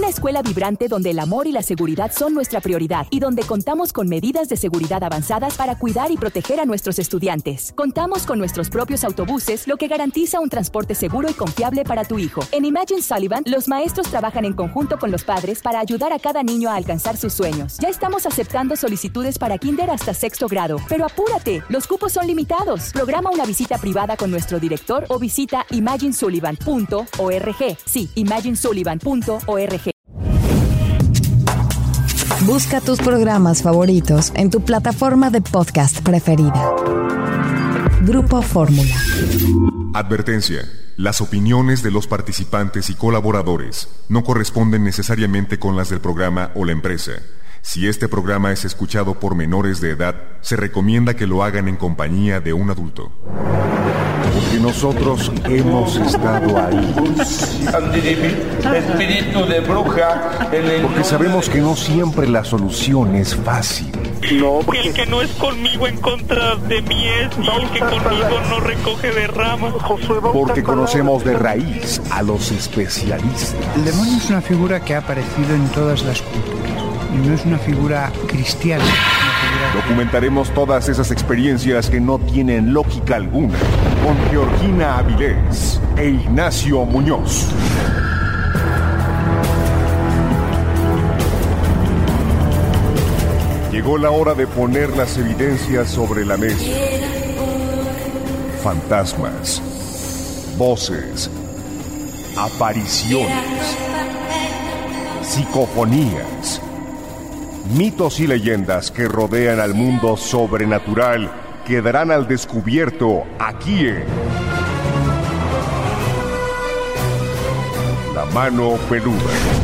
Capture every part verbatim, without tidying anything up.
Una escuela vibrante donde el amor y la seguridad son nuestra prioridad y donde contamos con medidas de seguridad avanzadas para cuidar y proteger a nuestros estudiantes. Contamos con nuestros propios autobuses, lo que garantiza un transporte seguro y confiable para tu hijo. En Imagine Sullivan, los maestros trabajan en conjunto con los padres para ayudar a cada niño a alcanzar sus sueños. Ya estamos aceptando solicitudes para kinder hasta sexto grado, pero apúrate, los cupos son limitados. Programa una visita privada con nuestro director o visita imagine sullivan punto org. Sí, imagine sullivan punto org. Busca tus programas favoritos en tu plataforma de podcast preferida. Grupo Fórmula. Advertencia. Las opiniones de los participantes y colaboradores no corresponden necesariamente con las del programa o la empresa. Si este programa es escuchado por menores de edad, se recomienda que lo hagan en compañía de un adulto. Porque nosotros hemos estado ahí. Espíritu de bruja. Porque sabemos que no siempre la solución es fácil. No, porque el que no es conmigo en contra de mí es, y el que conmigo no recoge de ramas. Porque conocemos de raíz a los especialistas. El demonio es una figura que ha aparecido en todas las culturas. Y no es una figura cristiana. Es una figura... Documentaremos todas esas experiencias que no tienen lógica alguna con Georgina Avilés e Ignacio Muñoz. Llegó la hora de poner las evidencias sobre la mesa. Fantasmas, voces, apariciones, psicofonías, mitos y leyendas que rodean al mundo sobrenatural quedarán al descubierto aquí en La Mano Peluda.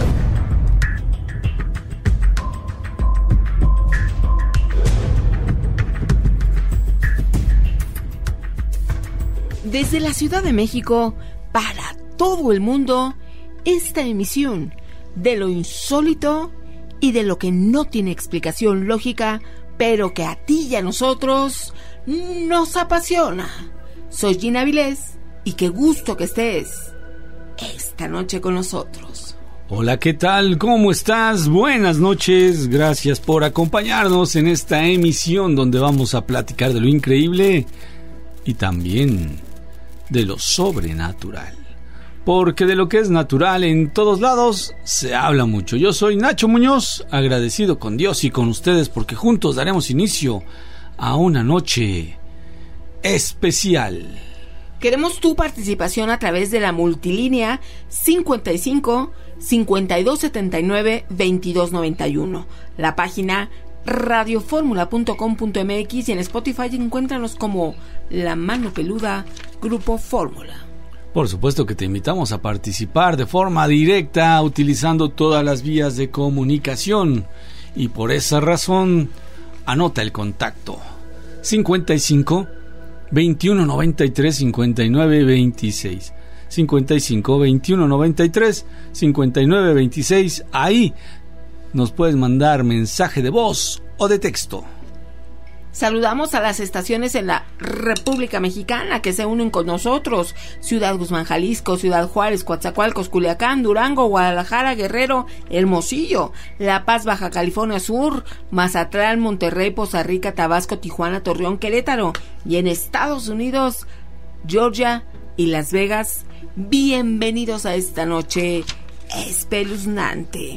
Desde la Ciudad de México, para todo el mundo, esta emisión de lo insólito y de lo que no tiene explicación lógica, pero que a ti y a nosotros nos apasiona. Soy Gina Avilés y qué gusto que estés esta noche con nosotros. Hola, ¿qué tal? ¿Cómo estás? Buenas noches, gracias por acompañarnos en esta emisión donde vamos a platicar de lo increíble y también de lo sobrenatural. Porque de lo que es natural en todos lados se habla mucho. Yo soy Nacho Muñoz, agradecido con Dios y con ustedes porque juntos daremos inicio a una noche especial. Queremos tu participación a través de la multilínea cincuenta y cinco, cincuenta y dos setenta y nueve, veintidós noventa y uno. La página radioformula punto com punto m x y en Spotify encuéntranos como La Mano Peluda Grupo Fórmula. Por supuesto que te invitamos a participar de forma directa utilizando todas las vías de comunicación y por esa razón anota el contacto cincuenta y cinco, veintiuno noventa y tres, cincuenta y nueve veintiséis cincuenta y cinco, veintiuno noventa y tres, cincuenta y nueve veintiséis. Ahí nos puedes mandar mensaje de voz o de texto. Saludamos a las estaciones en la República Mexicana que se unen con nosotros: Ciudad Guzmán, Jalisco, Ciudad Juárez, Coatzacoalcos, Culiacán, Durango, Guadalajara, Guerrero, Hermosillo, La Paz, Baja California Sur, Mazatlán, Monterrey, Poza Rica, Tabasco, Tijuana, Torreón, Querétaro, y en Estados Unidos, Georgia y Las Vegas. Bienvenidos a esta noche espeluznante.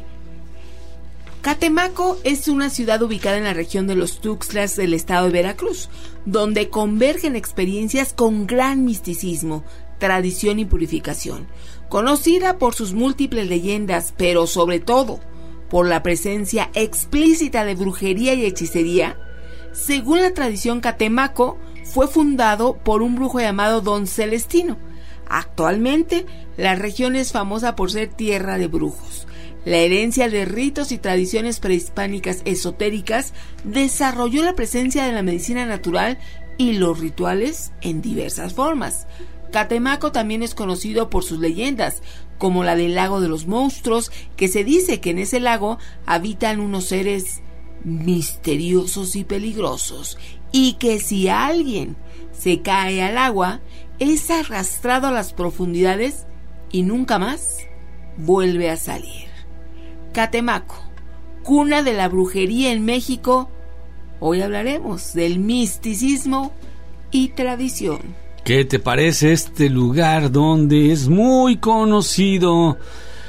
Catemaco es una ciudad ubicada en la región de los Tuxtlas del estado de Veracruz, donde convergen experiencias con gran misticismo, tradición y purificación. Conocida por sus múltiples leyendas, pero sobre todo por la presencia explícita de brujería y hechicería, según la tradición, Catemaco fue fundado por un brujo llamado Don Celestino. Actualmente, la región es famosa por ser tierra de brujos. La herencia de ritos y tradiciones prehispánicas esotéricas desarrolló la presencia de la medicina natural y los rituales en diversas formas. Catemaco también es conocido por sus leyendas, como la del lago de los monstruos, que se dice que en ese lago habitan unos seres misteriosos y peligrosos, y que si alguien se cae al agua, es arrastrado a las profundidades y nunca más vuelve a salir. Catemaco, cuna de la brujería en México. Hoy hablaremos del misticismo y tradición. ¿Qué te parece este lugar donde es muy conocido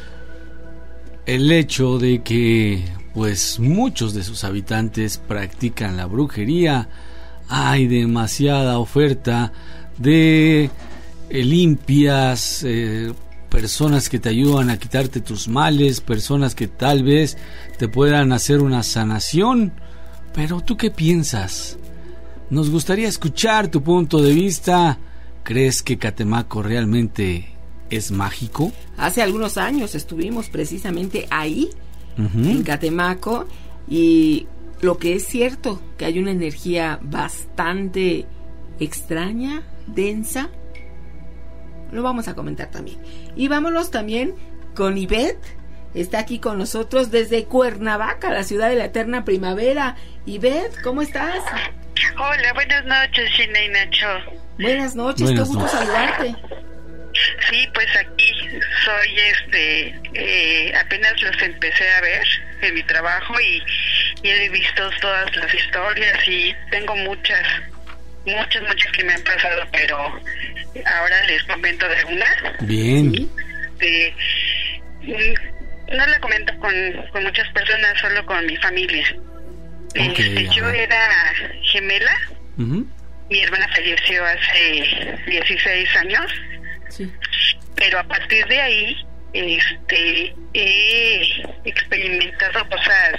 el hecho de que pues muchos de sus habitantes practican la brujería? Hay demasiada oferta de eh, limpias, eh, personas que te ayudan a quitarte tus males, personas que tal vez te puedan hacer una sanación. Pero ¿tú qué piensas? Nos gustaría escuchar tu punto de vista. ¿Crees que Catemaco realmente es mágico? Hace algunos años estuvimos precisamente ahí, uh-huh. en Catemaco, y lo que es cierto, que hay una energía bastante extraña, densa. Lo vamos a comentar también. Y vámonos también con Ivette. Está aquí con nosotros desde Cuernavaca, la ciudad de la eterna primavera. Ivette, ¿cómo estás? Hola, buenas noches, Gina y Nacho. Buenas noches, qué gusto saludarte. Sí, pues aquí soy, este, eh, apenas los empecé a ver en mi trabajo y, y he visto todas las historias y tengo muchas, muchas, muchas que me han pasado, pero ahora les comento de una. Bien. ¿Sí? De, no la comento con, con muchas personas, solo con mi familia. Okay, este, yo era gemela. Uh-huh. Mi hermana falleció hace dieciséis años. Sí. Pero a partir de ahí este he experimentado cosas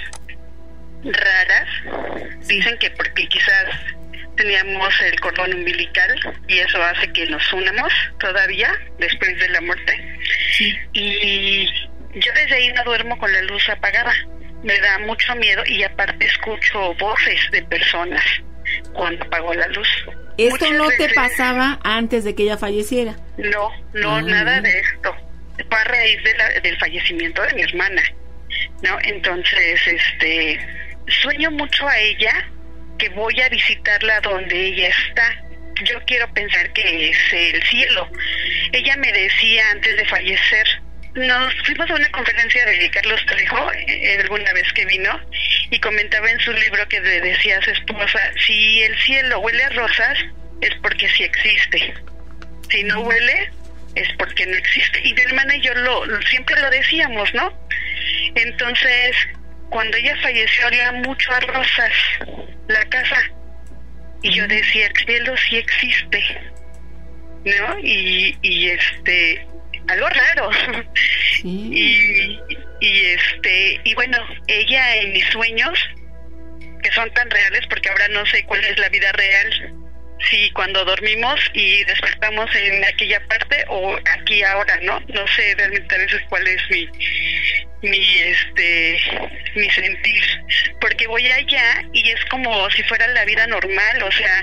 raras. Dicen que porque quizás teníamos el cordón umbilical y eso hace que nos unamos todavía después de la muerte. Sí. Y yo desde ahí no duermo con la luz apagada. Me da mucho miedo y aparte escucho voces de personas cuando apago la luz. ¿Esto Muchas no veces, te pasaba antes de que ella falleciera? No, no, ah, nada de esto. Fue a raíz de la, del fallecimiento de mi hermana, ¿no? Entonces, este, sueño mucho a ella, que voy a visitarla donde ella está. Yo quiero pensar que es el cielo. Ella me decía antes de fallecer, nos fuimos a una conferencia de Carlos Trejo eh, alguna vez que vino y comentaba en su libro que le decía a su esposa, si el cielo huele a rosas es porque sí existe, si no huele es porque no existe. Y mi hermana y yo lo, lo siempre lo decíamos, ¿no? Entonces cuando ella falleció olía mucho a rosas la casa y yo decía, el cielo sí existe, ¿no? Y, y este algo raro. Sí. y, y este y bueno, ella en mis sueños, que son tan reales porque ahora no sé cuál es la vida real, si cuando dormimos y despertamos en aquella parte o aquí ahora, no no sé realmente a veces cuál es mi mi este mi sentir, porque voy allá y es como si fuera la vida normal, o sea,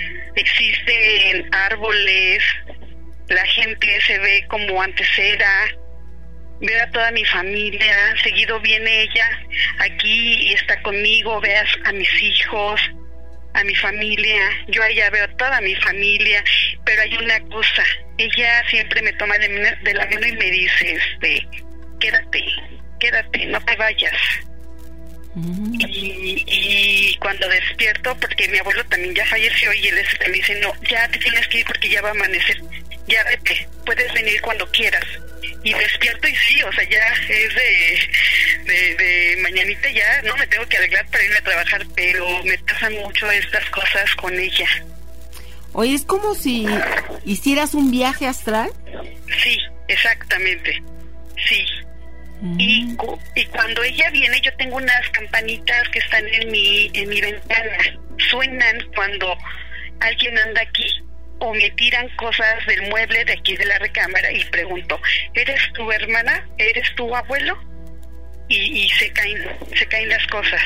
existen árboles, la gente se ve como antes era, veo a toda mi familia, seguido viene ella aquí y está conmigo, veas a mis hijos, a mi familia, yo a ella veo a toda mi familia, pero hay una cosa, ella siempre me toma de, de la mano y me dice, este, quédate, quédate, no te vayas. Mm. Y, y cuando despierto, porque mi abuelo también ya falleció y él me dice, no, ya te tienes que ir porque ya va a amanecer. Ya vete, puedes venir cuando quieras. Y despierto y sí, o sea, ya es de, de, de mañanita, ya no me tengo que arreglar para irme a trabajar, pero me pasan mucho estas cosas con ella. Oye, es como si hicieras un viaje astral. Sí, exactamente, sí. Mm. Y, y cuando ella viene, yo tengo unas campanitas que están en mi, en mi ventana. Suenan cuando alguien anda aquí. O me tiran cosas del mueble de aquí de la recámara y pregunto, ¿eres tu hermana? ¿Eres tu abuelo? Y, y se caen, se caen las cosas.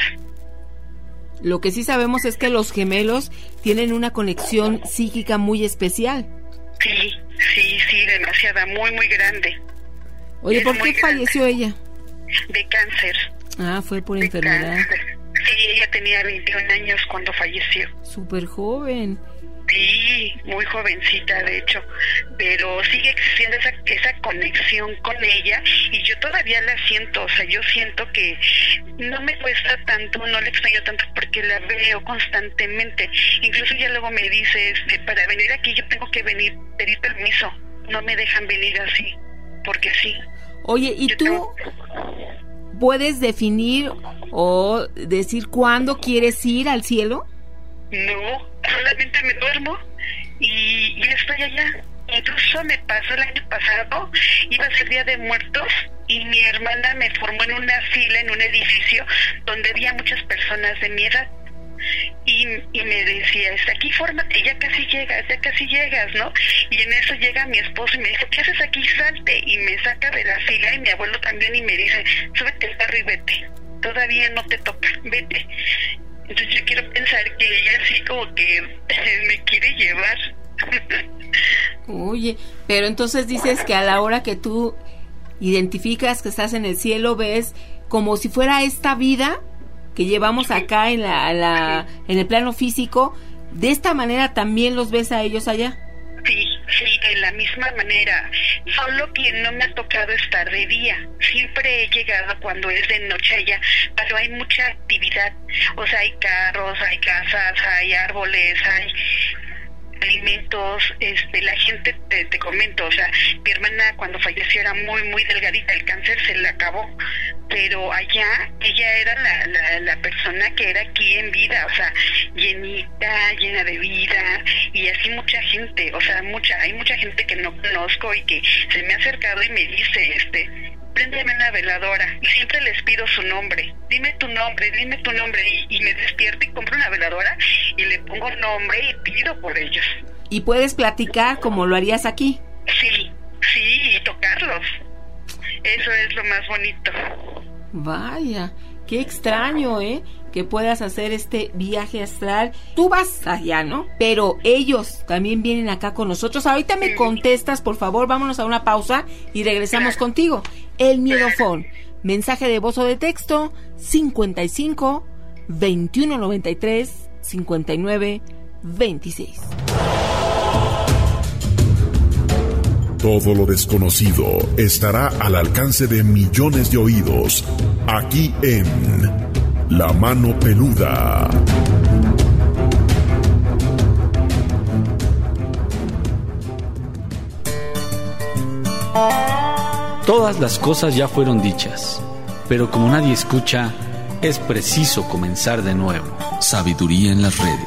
Lo que sí sabemos es que los gemelos tienen una conexión psíquica muy especial. Sí, sí, sí, demasiada, muy, muy grande. Oye, es ¿por qué falleció grande. ella? De cáncer. Ah, fue por de enfermedad. Cáncer. Sí, ella tenía veintiún años cuando falleció. Súper joven. Sí, muy jovencita de hecho, pero sigue existiendo esa, esa conexión con ella y yo todavía la siento, o sea, yo siento que no me cuesta tanto, no le extraño tanto porque la veo constantemente, incluso ella luego me dice, este, para venir aquí yo tengo que venir, pedir permiso, no me dejan venir así, porque sí. Oye, ¿y yo tú tengo... puedes definir o decir cuándo quieres ir al cielo? No, solamente me duermo y, y estoy allá. Incluso me pasó el año pasado, iba a ser Día de Muertos y mi hermana me formó en una fila en un edificio donde había muchas personas de mi edad y, y me decía, está aquí, fórmate, ya casi llegas, ya casi llegas, ¿no? Y en eso llega mi esposo y me dice, ¿qué haces aquí? Salte, y me saca de la fila y mi abuelo también y me dice, súbete al carro y vete, todavía no te toca, vete. Entonces yo quiero pensar que ella así como que me quiere llevar. Oye, pero entonces dices que a la hora que tú identificas que estás en el cielo, ves como si fuera esta vida que llevamos acá en la, la en el plano físico, de esta manera también los ves a ellos allá. Sí, sí, de la misma manera, solo que no me ha tocado estar de día, siempre he llegado cuando es de noche allá, pero hay mucha actividad, o sea, hay carros, hay casas, hay árboles, hay alimentos, este, la gente, te, te comento, o sea, mi hermana cuando falleció era muy, muy delgadita, el cáncer se le acabó, pero allá ella era la, la, la persona que era aquí en vida, o sea, llenita, llena de vida, y así mucha gente, o sea, mucha, hay mucha gente que no conozco y que se me ha acercado y me dice, este, préndeme una veladora, y siempre les pido su nombre, dime tu nombre, dime tu nombre, y, y me despierto y compro una veladora y le pongo nombre y pido por ellos. ¿Y puedes platicar como lo harías aquí? Sí, sí, y tocarlos, eso es lo más bonito. Vaya, qué extraño, ¿eh? Que puedas hacer este viaje astral. Tú vas allá, ¿no? Pero ellos también vienen acá con nosotros. Ahorita me contestas, por favor, vámonos a una pausa y regresamos contigo. El Miedofón, mensaje de voz o de texto, cincuenta y cinco, veintiuno noventa y tres, cincuenta y nueve, veintiséis. Todo lo desconocido estará al alcance de millones de oídos, aquí en La Mano Peluda. Todas las cosas ya fueron dichas, pero como nadie escucha, es preciso comenzar de nuevo. Sabiduría en las redes.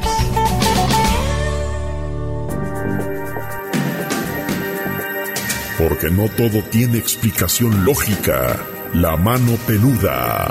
Porque no todo tiene explicación lógica. La Mano Peluda.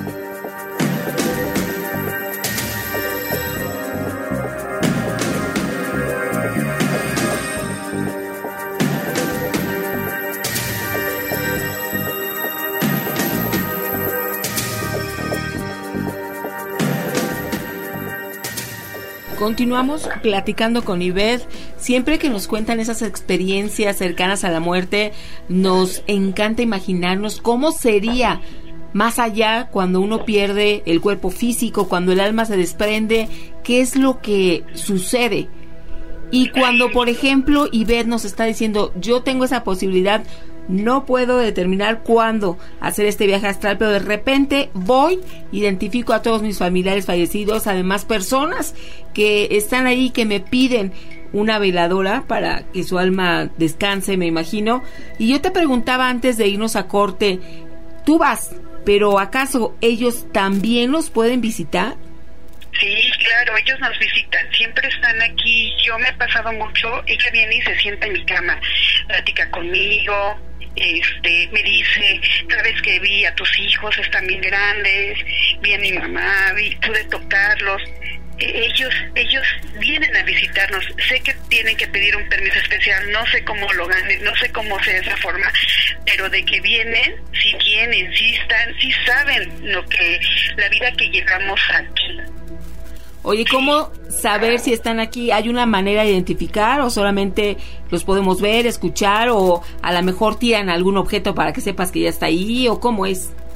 Continuamos platicando con Ivette. Siempre que nos cuentan esas experiencias cercanas a la muerte, nos encanta imaginarnos cómo sería más allá cuando uno pierde el cuerpo físico, cuando el alma se desprende, qué es lo que sucede. Y cuando, por ejemplo, Ivette nos está diciendo, yo tengo esa posibilidad, no puedo determinar cuándo hacer este viaje astral, pero de repente voy, identifico a todos mis familiares fallecidos, además personas que están ahí, que me piden una veladora para que su alma descanse, me imagino. Y yo te preguntaba antes de irnos a corte, tú vas, pero ¿acaso ellos también los pueden visitar? Sí, claro, ellos nos visitan, siempre están aquí. Yo me he pasado mucho, ella viene y se sienta en mi cama, platica conmigo, este, me dice, sabes que vi a tus hijos, están bien grandes, vi a mi mamá, vi, pude tocarlos. Ellos, ellos vienen a visitarnos. Sé que tienen que pedir un permiso especial, no sé cómo lo ganen, no sé cómo sea esa forma, pero de que vienen, sí vienen, sí están, sí saben lo que, la vida que llevamos aquí. Oye, ¿cómo saber si están aquí? ¿Hay una manera de identificar o solamente los podemos ver, escuchar, o a lo mejor tiran algún objeto para que sepas que ya está ahí, o cómo es?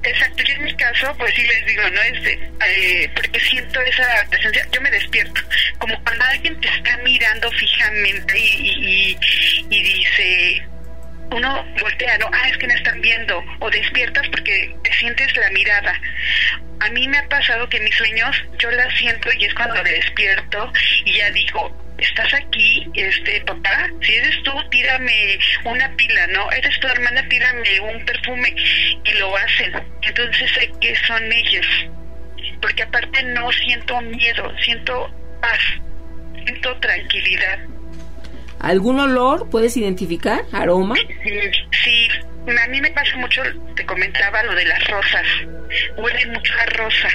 Exacto, yo en mi caso, pues sí les digo, ¿no? Es de, eh, porque siento esa presencia, yo me despierto, como cuando alguien te está mirando fijamente y, y, y, y dice, uno voltea, ¿no? Ah, es que me están viendo, o despiertas porque te sientes la mirada. A mí me ha pasado que mis sueños, yo la siento y es cuando despierto y ya digo, estás aquí, este, papá, si eres tú, tírame una pila, ¿no? Eres tu hermana, tírame un perfume, y lo hacen. Entonces sé que son ellos, porque aparte no siento miedo, siento paz, siento tranquilidad. ¿Algún olor puedes identificar? ¿Aroma? Sí, sí, a mí me pasa mucho, te comentaba lo de las rosas, huele mucho a rosa.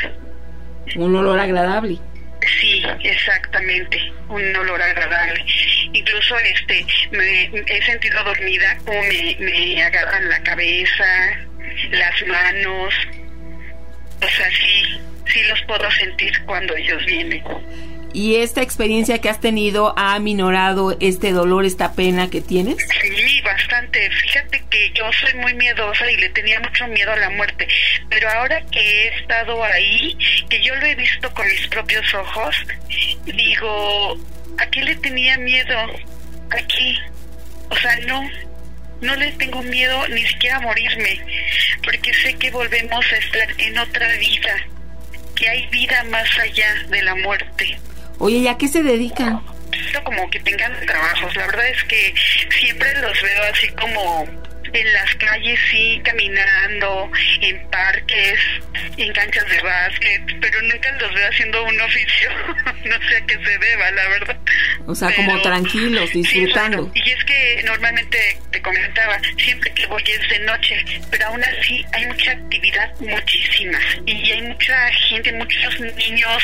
Un olor agradable. Sí, exactamente, un olor agradable. Incluso este me he sentido dormida, como me, me agarran la cabeza, las manos, o sea, sí, sí los puedo sentir cuando ellos vienen. ¿Y esta experiencia que has tenido ha aminorado este dolor, esta pena que tienes? Sí, bastante. Fíjate que yo soy muy miedosa y le tenía mucho miedo a la muerte, pero ahora que he estado ahí, que yo lo he visto con mis propios ojos, digo, ¿a qué le tenía miedo? Aquí. O sea, no, no le tengo miedo ni siquiera a morirme, porque sé que volvemos a estar en otra vida, que hay vida más allá de la muerte. Oye, ¿y a qué se dedican? Como que tengan trabajos. La verdad es que siempre los veo así como en las calles, sí, caminando, en parques, en canchas de básquet, pero nunca los veo haciendo un oficio. No sé a qué se deba, la verdad. O sea, pero, como tranquilos, disfrutando. Sí, y es que normalmente te comentaba, siempre que voy es de noche, pero aún así hay mucha actividad, muchísima. Y hay mucha gente, muchos niños,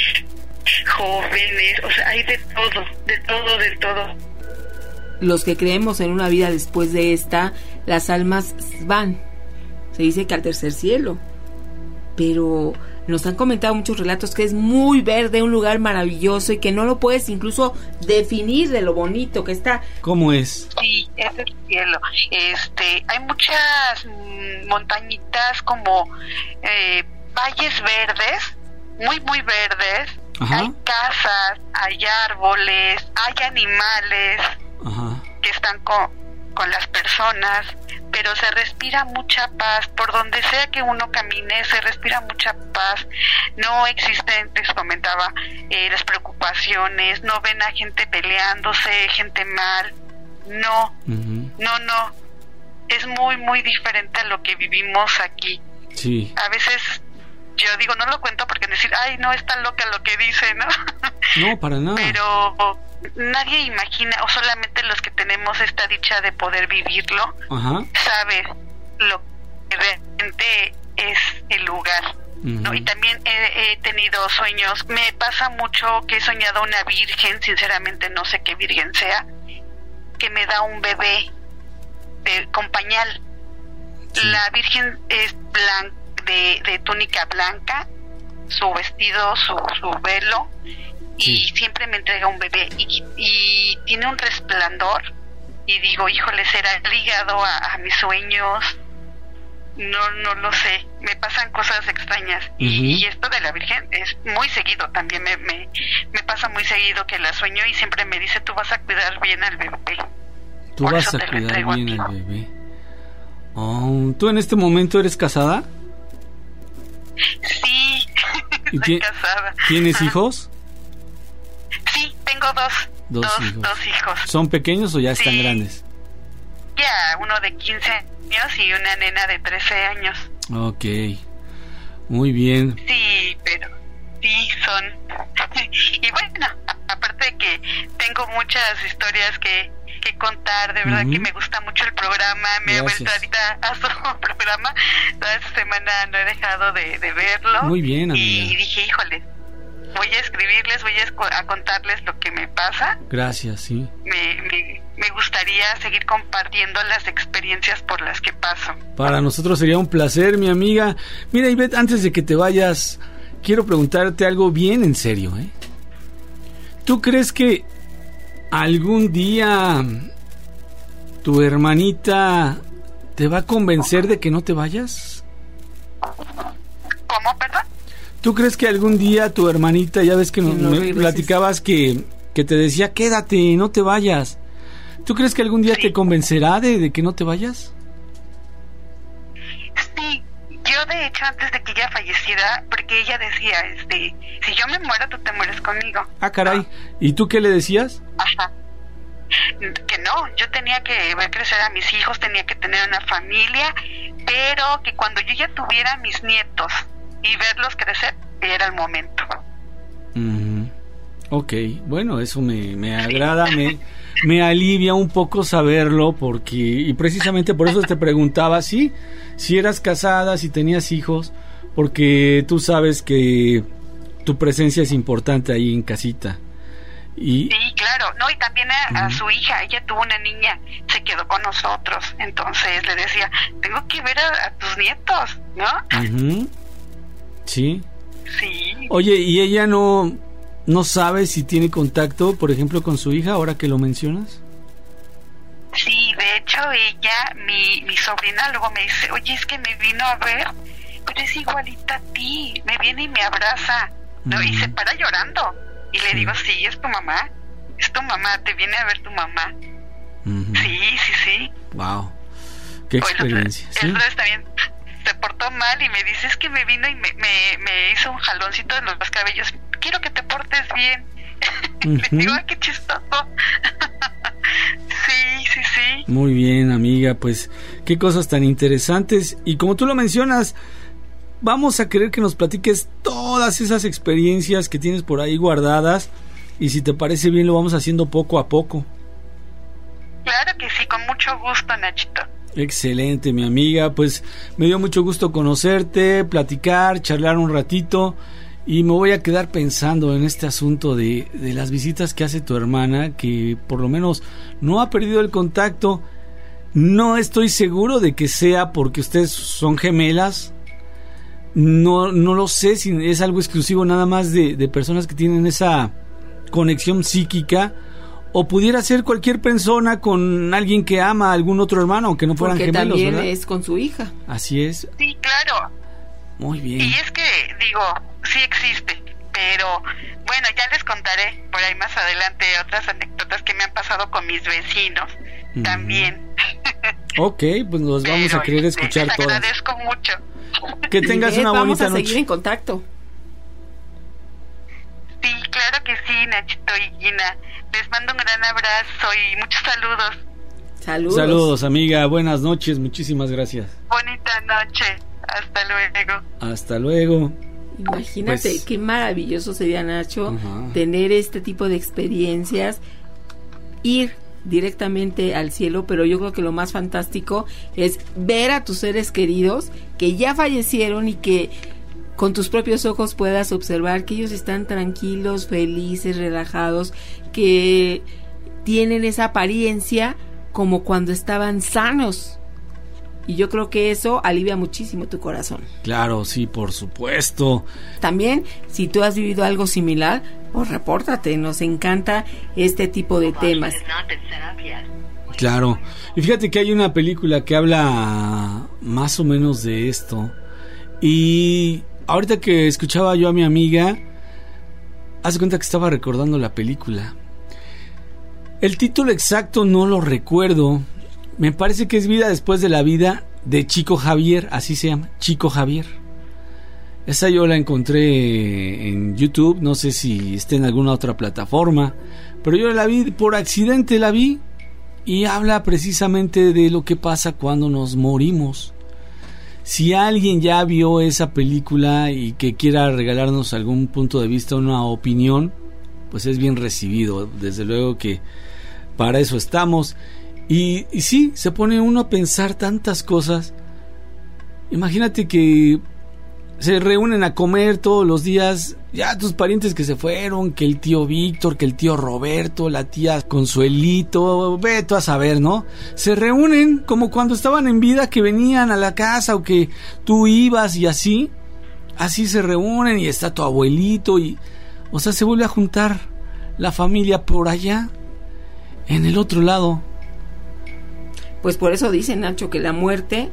jóvenes, o sea, hay de todo, de todo, de todo. Los que creemos en una vida después de esta, las almas van, se dice que al tercer cielo, pero nos han comentado muchos relatos que es muy verde, un lugar maravilloso y que no lo puedes incluso definir de lo bonito que está. ¿Cómo es? Sí, es el cielo. Este, hay muchas montañitas como eh, valles verdes, muy muy verdes. Ajá. Hay casas, hay árboles, hay animales. Ajá. Que están con, con las personas, pero se respira mucha paz. Por donde sea que uno camine, se respira mucha paz. No existen, les comentaba, eh, las preocupaciones, no ven a gente peleándose, gente mal. No, uh-huh. no, no. Es muy, muy diferente a lo que vivimos aquí. Sí. A veces yo digo, no lo cuento porque decir, ay, no, está loca lo que dice, ¿no? No, para nada. Pero nadie imagina, o solamente los que tenemos esta dicha de poder vivirlo, ajá, saben lo que realmente es el lugar, uh-huh, ¿no? Y también he, he tenido sueños, me pasa mucho que he soñado una virgen, sinceramente no sé qué virgen sea, que me da un bebé de, con pañal. Sí. La virgen es blanca, de, de túnica blanca, su vestido, su, su velo, y sí, siempre me entrega un bebé y, y tiene un resplandor y digo, híjole, será ligado a, a mis sueños, no no lo sé, me pasan cosas extrañas. Uh-huh. y, y esto de la Virgen es muy seguido, también me, me, me pasa muy seguido que la sueño y siempre me dice, tú vas a cuidar bien al bebé. Tú Por vas a cuidar bien al bebé. Oh, ¿tú en este momento eres casada? Sí, ¿Y soy casada. ¿Tienes Ajá. hijos? Sí, tengo dos. Dos, dos hijos. dos hijos. ¿Son pequeños o ya sí. están grandes? Ya, uno de quince años y una nena de trece años. Ok, muy bien. Sí, pero sí son. Y bueno, aparte de que tengo muchas historias que, que contar, de verdad uh-huh. que me gusta mucho el programa, me Gracias. he vuelto ahorita a su programa, toda esta semana no he dejado de, de verlo. Muy bien, amiga. Y dije, híjole, voy a escribirles, voy a, a contarles lo que me pasa. Gracias, sí. Me, me, me gustaría seguir compartiendo las experiencias por las que paso. Para nosotros sería un placer, mi amiga. Mira, Ivette, antes de que te vayas, quiero preguntarte algo bien en serio, ¿eh? ¿Tú crees que algún día tu hermanita te va a convencer de que no te vayas? ¿Cómo, perdón? ¿Tú crees que algún día tu hermanita, ya ves que no, no, me platicabas que, que te decía, quédate, no te vayas? ¿Tú crees que algún día sí. te convencerá de, de que no te vayas? Sí, yo de hecho antes de que ella falleciera, porque ella decía, este, si yo me muero, tú te mueres conmigo. Ah, caray. ¿Y tú qué le decías? Ajá. Que no, yo tenía que ver crecer a mis hijos, tenía que tener una familia, pero que cuando yo ya tuviera mis nietos y verlos crecer, era el momento. Mm, ok, bueno, eso me, me agrada, me, me alivia un poco saberlo, porque, y precisamente por eso te preguntaba, sí, si eras casada, si tenías hijos, porque tú sabes que tu presencia es importante ahí en casita. Y... Sí, claro, no, y también a, a su hija, ella tuvo una niña, se quedó con nosotros, entonces le decía, tengo que ver a, a tus nietos, ¿no? Uh-huh. Sí. Sí. Oye, ¿y ella no, no sabe si tiene contacto, por ejemplo, con su hija, ahora que lo mencionas? Sí, de hecho, ella, mi, mi sobrina luego me dice, oye, es que me vino a ver, pero es igualita a ti, me viene y me abraza, ¿no? Uh-huh. Y se para llorando. Y le sí. digo, sí, es tu mamá, es tu mamá, te viene a ver tu mamá. Uh-huh. Sí, sí, sí. Wow, qué experiencia. El, ¿sí? el resto también se portó mal y me dice, es que me vino y me, me, me hizo un jaloncito en los cabellos, quiero que te portes bien. Uh-huh. Le digo, ay, qué chistoso. Sí, sí, sí. Muy bien, amiga, pues qué cosas tan interesantes. Y como tú lo mencionas, vamos a querer que nos platiques todas esas experiencias que tienes por ahí guardadas, y si te parece bien lo vamos haciendo poco a poco. Claro que sí, con mucho gusto, Nachito. Excelente, mi amiga, pues me dio mucho gusto conocerte, platicar, charlar un ratito, y me voy a quedar pensando en este asunto de, de las visitas que hace tu hermana, que por lo menos no ha perdido el contacto. No estoy seguro de que sea porque ustedes son gemelas. No, no lo sé si es algo exclusivo nada más de, de personas que tienen esa conexión psíquica, o pudiera ser cualquier persona con alguien que ama a algún otro hermano, aunque no fueran porque gemelos, también ¿verdad? Es con su hija. Así es. Sí, claro. Muy bien. Y es que, digo, sí existe, pero bueno, ya les contaré por ahí más adelante otras anécdotas que me han pasado con mis vecinos uh-huh. también. Ok, pues nos vamos pero, a querer escuchar les todas. agradezco mucho. Que tengas una bonita noche. Vamos a noche. seguir en contacto. Sí, claro que sí, Nachito y Gina. Les mando un gran abrazo y muchos saludos. Saludos. Saludos, amiga. Buenas noches. Muchísimas gracias. Bonita noche. Hasta luego. Hasta luego. Imagínate pues, qué maravilloso sería, Nacho, uh-huh. tener este tipo de experiencias, ir directamente al cielo, pero yo creo que lo más fantástico es ver a tus seres queridos que ya fallecieron y que con tus propios ojos puedas observar que ellos están tranquilos, felices, relajados, que tienen esa apariencia como cuando estaban sanos. Y yo creo que eso alivia muchísimo tu corazón. Claro, sí, por supuesto. También, si tú has vivido algo similar, pues repórtate, nos encanta este tipo de temas. Claro, y fíjate que hay una película que habla más o menos de esto. Y ahorita que escuchaba yo a mi amiga, hace cuenta que estaba recordando la película. El título exacto no lo recuerdo. Me parece que es Vida después de la vida, de Chico Xavier, así se llama, Chico Xavier. Esa yo la encontré en YouTube, no sé si está en alguna otra plataforma, pero yo la vi, por accidente la vi, y habla precisamente de lo que pasa cuando nos morimos. Si alguien ya vio esa película y que quiera regalarnos algún punto de vista, una opinión, pues es bien recibido, desde luego que para eso estamos. Y, y sí, se pone uno a pensar tantas cosas. Imagínate que se reúnen a comer todos los días, ya tus parientes que se fueron, que el tío Víctor, que el tío Roberto, la tía Consuelito, ve tú a saber, ¿no? Se reúnen como cuando estaban en vida, que venían a la casa o que tú ibas y así. Así se reúnen y está tu abuelito y... O sea, se vuelve a juntar la familia por allá, en el otro lado. Pues por eso dice Nacho que la muerte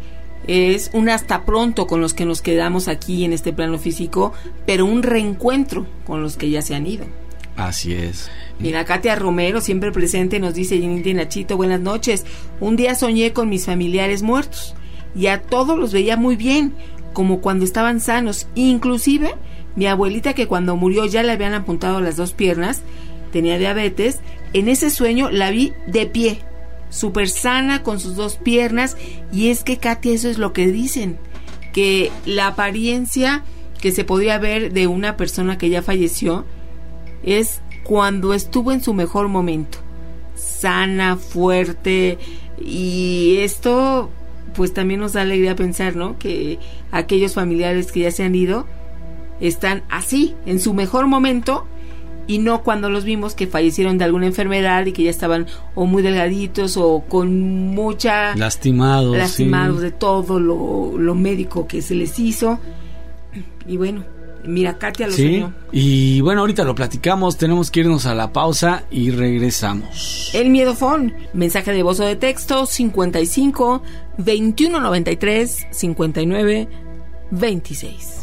es un hasta pronto con los que nos quedamos aquí en este plano físico, pero un reencuentro con los que ya se han ido. Así es. Mira, Katia Romero, siempre presente, nos dice: Jenny Nachito, buenas noches. Un día soñé con mis familiares muertos y a todos los veía muy bien, como cuando estaban sanos. Inclusive mi abuelita, que cuando murió ya le habían amputado las dos piernas, tenía diabetes. En ese sueño la vi de pie, súper sana, con sus dos piernas. Y es que, Katia, eso es lo que dicen, que la apariencia que se podía ver de una persona que ya falleció es cuando estuvo en su mejor momento, sana, fuerte. Y esto pues también nos da alegría pensar, ¿no?, que aquellos familiares que ya se han ido están así, en su mejor momento, y no cuando los vimos que fallecieron de alguna enfermedad y que ya estaban o muy delgaditos o con mucha... Lastimados. Lastimados, sí, de todo lo, lo médico que se les hizo. Y bueno, mira, Katia lo sí, soñó. Y bueno, ahorita lo platicamos, tenemos que irnos a la pausa y regresamos. El Miedofón, mensaje de voz o de texto, cincuenta y cinco, veintiuno noventa y tres, cincuenta y nueve, veintiséis.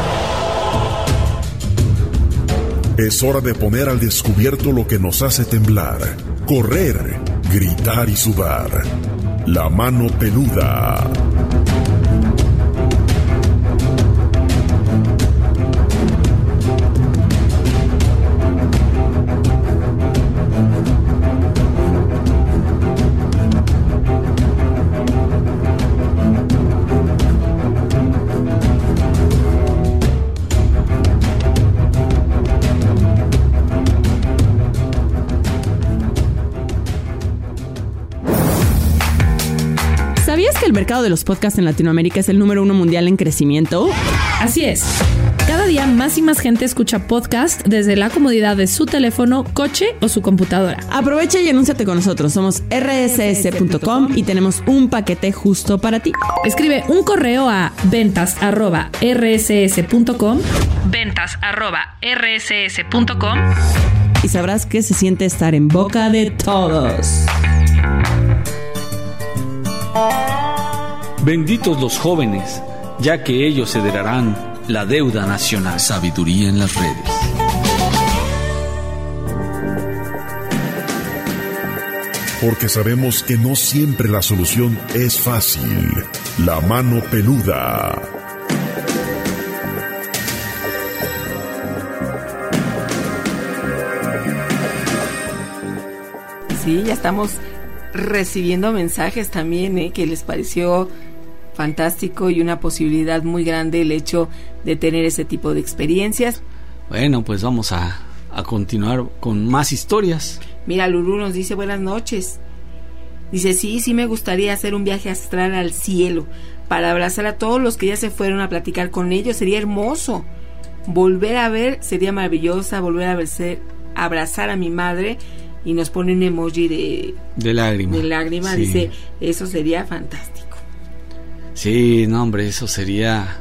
Es hora de poner al descubierto lo que nos hace temblar, correr, gritar y sudar. La mano peluda. ¿Sabías que el mercado de los podcasts en Latinoamérica es el número uno mundial en crecimiento? Así es. Cada día más y más gente escucha podcast desde la comodidad de su teléfono, coche o su computadora. Aprovecha y anúnciate con nosotros. Somos erre ese ese punto com y tenemos un paquete justo para ti. Escribe un correo a ventas arroba erre ese ese punto com, ventas arroba erre ese ese punto com, y sabrás que se siente estar en boca de todos. Benditos los jóvenes, ya que ellos heredarán la deuda nacional. Sabiduría en las redes. Porque sabemos que no siempre la solución es fácil. La mano peluda. Sí, ya estamos recibiendo mensajes también, ¿eh? Que les pareció fantástico y una posibilidad muy grande el hecho de tener ese tipo de experiencias. Bueno, pues vamos a, a continuar con más historias. Mira, Lulú nos dice: buenas noches. Dice: sí, sí me gustaría hacer un viaje astral al cielo para abrazar a todos los que ya se fueron, a platicar con ellos. Sería hermoso. Volver a ver sería maravillosa. Volver a verse, abrazar a mi madre. Y nos pone un emoji de... De lágrima. De lágrima, sí. Dice: eso sería fantástico. Sí, no, hombre, eso sería...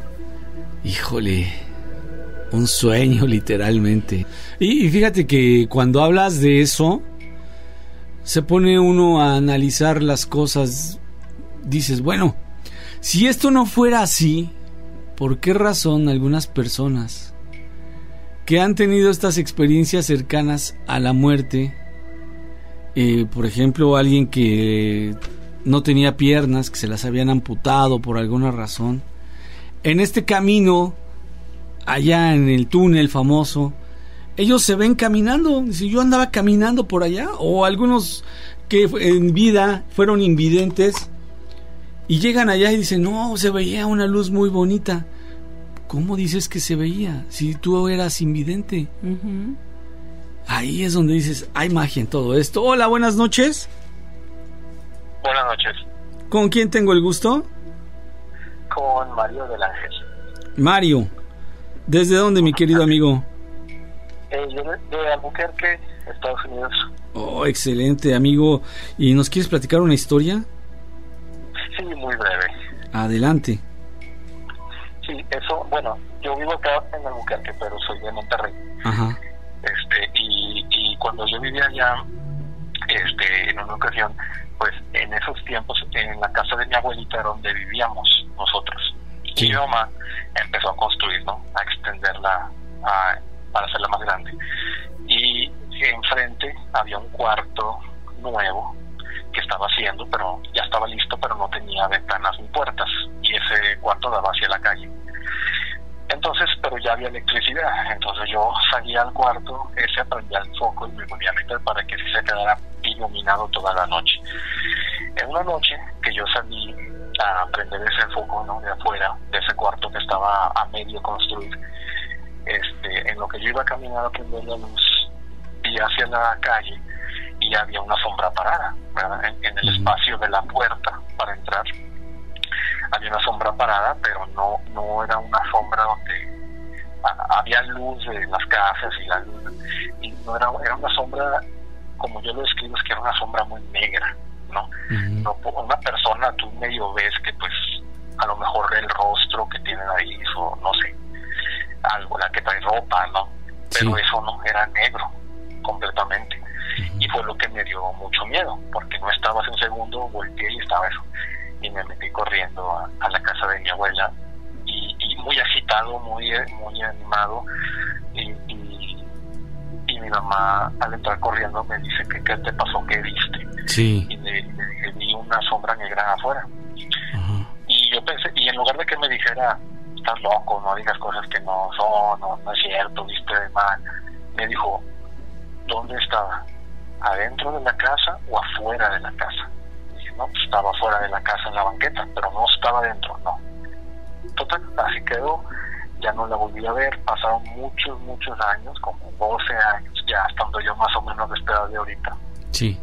Híjole, un sueño literalmente. Y, y fíjate que cuando hablas de eso, se pone uno a analizar las cosas. Dices, bueno, si esto no fuera así, ¿por qué razón algunas personas que han tenido estas experiencias cercanas a la muerte, eh, por ejemplo, alguien que no tenía piernas, que se las habían amputado por alguna razón, en este camino, allá en el túnel famoso, ellos se ven caminando? Si yo andaba caminando por allá, o algunos que en vida fueron invidentes y llegan allá y dicen: no, se veía una luz muy bonita. ¿Cómo dices que se veía si tú eras invidente? Uh-huh. Ahí es donde dices: hay magia en todo esto. Hola, buenas noches. Buenas noches. ¿Con quién tengo el gusto? Con Mario del Ángel. Mario, ¿desde dónde, mi querido amigo? Eh, yo de, de Albuquerque, Estados Unidos. Oh, excelente, amigo. ¿Y nos quieres platicar una historia? Sí, muy breve. Adelante. Sí, eso, bueno, yo vivo acá en Albuquerque, pero soy de Monterrey. Ajá. Este, y, y cuando yo vivía allá, este, en una ocasión, pues en esos tiempos en la casa de mi abuelita era donde vivíamos nosotros. Sí. Y mi mamá empezó a construir, ¿no? A extenderla a, para hacerla más grande. Y enfrente había un cuarto nuevo que estaba haciendo, pero ya estaba listo, pero no tenía ventanas ni puertas, y ese cuarto daba hacia la calle. Entonces, pero ya había electricidad, entonces yo salía al cuarto, ese prendía el foco y me volvía a meter para que sí se quedara iluminado toda la noche. En una noche que yo salí a prender ese foco, ¿no?, de afuera, de ese cuarto que estaba a medio construir, este, en lo que yo iba a caminar a prender la luz, vi hacia la calle y había una sombra parada, ¿verdad? En, en el espacio de la puerta para entrar había una sombra parada, pero no no era una sombra donde a, había luz de las casas y la luz, y no era, era una sombra, como yo lo describo, es que era una sombra muy negra, ¿no? Uh-huh. No, una persona tú medio ves que pues a lo mejor el rostro que tiene ahí, o no sé, algo, la que trae ropa, ¿no? Pero sí, eso no, era negro completamente. Uh-huh. Y fue lo que me dio mucho miedo, porque no estaba hace un segundo, volteé y estaba eso. Y me metí corriendo a, a la casa de mi abuela, y, y muy agitado, muy muy animado, y, y, y mi mamá al entrar corriendo me dice que qué te pasó, qué viste. Sí. Y le, le dije, vi una sombra negra afuera. Uh-huh. Y yo pensé, y en lugar de que me dijera, estás loco, no digas cosas que no son, no, no es cierto, viste de mal, me dijo, ¿dónde estaba? ¿Adentro de la casa o afuera de la casa? Dije, no, pues estaba afuera de la casa en la banqueta, pero no estaba dentro, no. Total, así quedó, ya no la volví a ver, pasaron muchos, muchos años, como doce años, ya estando yo más o menos de esta edad de ahorita. Sí.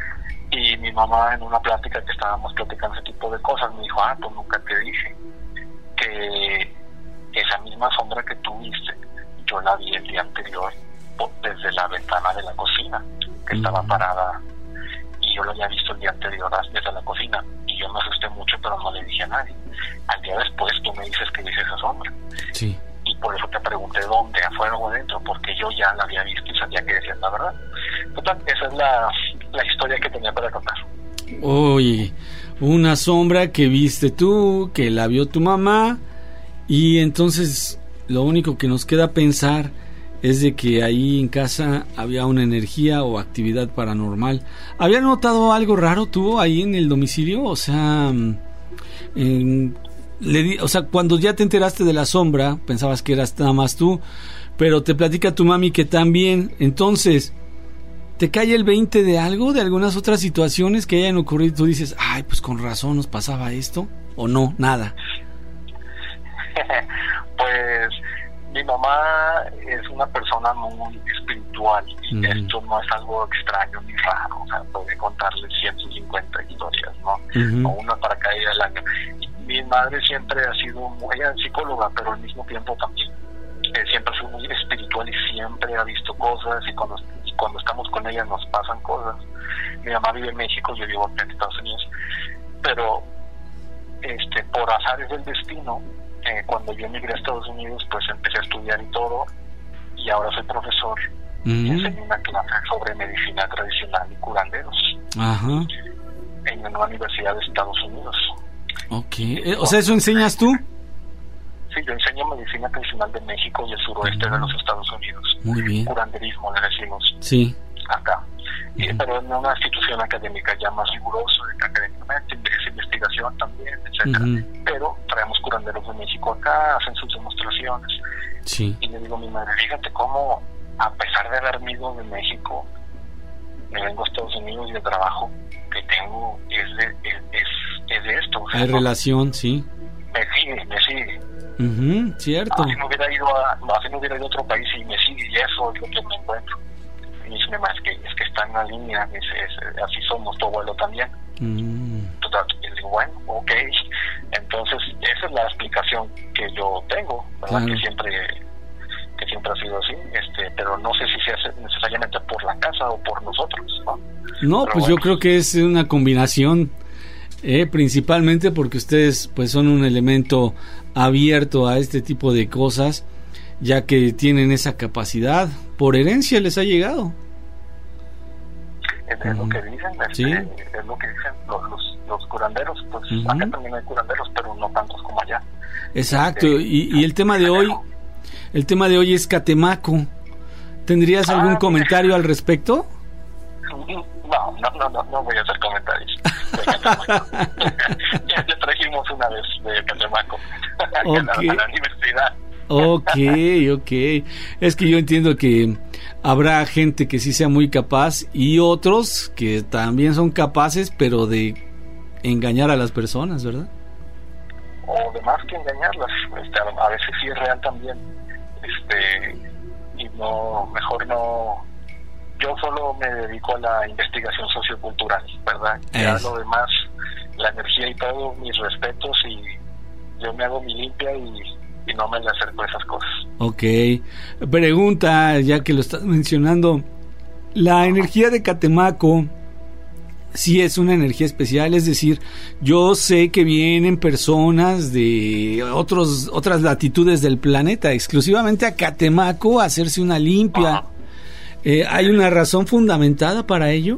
Y mi mamá, en una plática que estábamos platicando ese tipo de cosas, me dijo, ah, pues nunca te dije que esa misma sombra que tú viste, yo la vi el día anterior desde la ventana de la cocina, que estaba parada, y yo lo había visto el día anterior desde la cocina, y yo me asusté mucho, pero no le dije a nadie. Al día después tú me dices que viste esa sombra. Sí. Y por eso te pregunté dónde, afuera o adentro, porque yo ya la había visto y sabía que decías la verdad. Total, esa es la, la historia que tenía para contar. Oye, una sombra que viste tú, que la vio tu mamá, y entonces lo único que nos queda pensar es de que ahí en casa había una energía o actividad paranormal. ¿Había notado algo raro tú ahí en el domicilio? O sea, en, le di, o sea, cuando ya te enteraste de la sombra, pensabas que eras nada más tú, pero te platica tu mami que también. Entonces, ¿te cae el veinte de algo, de algunas otras situaciones que hayan ocurrido? Tú dices, ay, pues con razón nos pasaba esto, o no, nada. Pues mi mamá es una persona muy espiritual, y mm. esto no es algo extraño ni raro, o sea, puede contarle ciento cincuenta historias, ¿no? Mm-hmm. O una para caer al año. Y mi madre siempre ha sido, muy, ella es psicóloga, pero al mismo tiempo también eh, siempre ha sido muy espiritual y siempre ha visto cosas, y cuando, y cuando estamos con ella nos pasan cosas. Mi mamá vive en México, yo vivo en Estados Unidos, pero este por azares del destino, Eh, cuando yo emigré a Estados Unidos, pues empecé a estudiar y todo, y ahora soy profesor mm-hmm. y enseño una clase sobre medicina tradicional y curanderos. Ajá. En una universidad de Estados Unidos. Ok, eh, o sea, ¿eso enseñas tú? Sí, yo enseño medicina tradicional de México y el suroeste uh-huh. de los Estados Unidos. Muy bien. Curanderismo le decimos. Sí. Acá. Y, uh-huh. pero en una institución académica ya más rigurosa, académicamente, es investigación también, etcétera. Uh-huh. Pero traemos curanderos de México acá, hacen sus demostraciones. Sí. Y le digo a mi madre, fíjate cómo, a pesar de haberme ido de México, me vengo a Estados Unidos y el trabajo que tengo es de, es, es, es de esto. O sea, hay no, relación, sí. Me sigue, me sigue. Uh-huh, cierto. Así no hubiera ido a, así no hubiera ido a otro país y me sigue, y eso es lo que me encuentro. Y me dice, es que, es que está en la línea, es, es, así somos, tu abuelo también. Uh-huh. Total, y digo, bueno, ok. Entonces, esa es la explicación que yo tengo, ¿verdad? Claro. Que siempre que siempre ha sido así, este, pero no sé si se hace necesariamente por la casa o por nosotros, ¿no? No, pero pues bueno, yo creo que es una combinación, eh, principalmente porque ustedes pues son un elemento abierto a este tipo de cosas, ya que tienen esa capacidad, por herencia les ha llegado. es, uh-huh. es lo que dicen, este, ¿Sí? es lo que dicen los, los, los curanderos, pues uh-huh. acá también hay curanderos, pero no tantos como allá. Exacto, Este, y, y el tema de hoy, el tema de hoy es Catemaco. ¿Tendrías ah, algún comentario al respecto? No, no, no, no, no voy a hacer comentarios. ya, ya trajimos una vez de Catemaco okay. a, la, a la universidad. Ok, ok. Es que yo entiendo que habrá gente que sí sea muy capaz y otros que también son capaces, pero de engañar a las personas, ¿verdad? O de más que engañarlas, este, a, a veces sí es real también. Este, y no, mejor no. Yo solo me dedico a la investigación sociocultural, ¿verdad? Ya lo demás, la energía y todo, mis respetos, y yo me hago mi limpia y, y no me le acerco a esas cosas. Ok. Pregunta, ya que lo estás mencionando, la energía de Catemaco sí es una energía especial, es decir, yo sé que vienen personas de otros otras latitudes del planeta exclusivamente a Catemaco a hacerse una limpia. Uh-huh. Eh, ¿Hay una razón fundamentada para ello?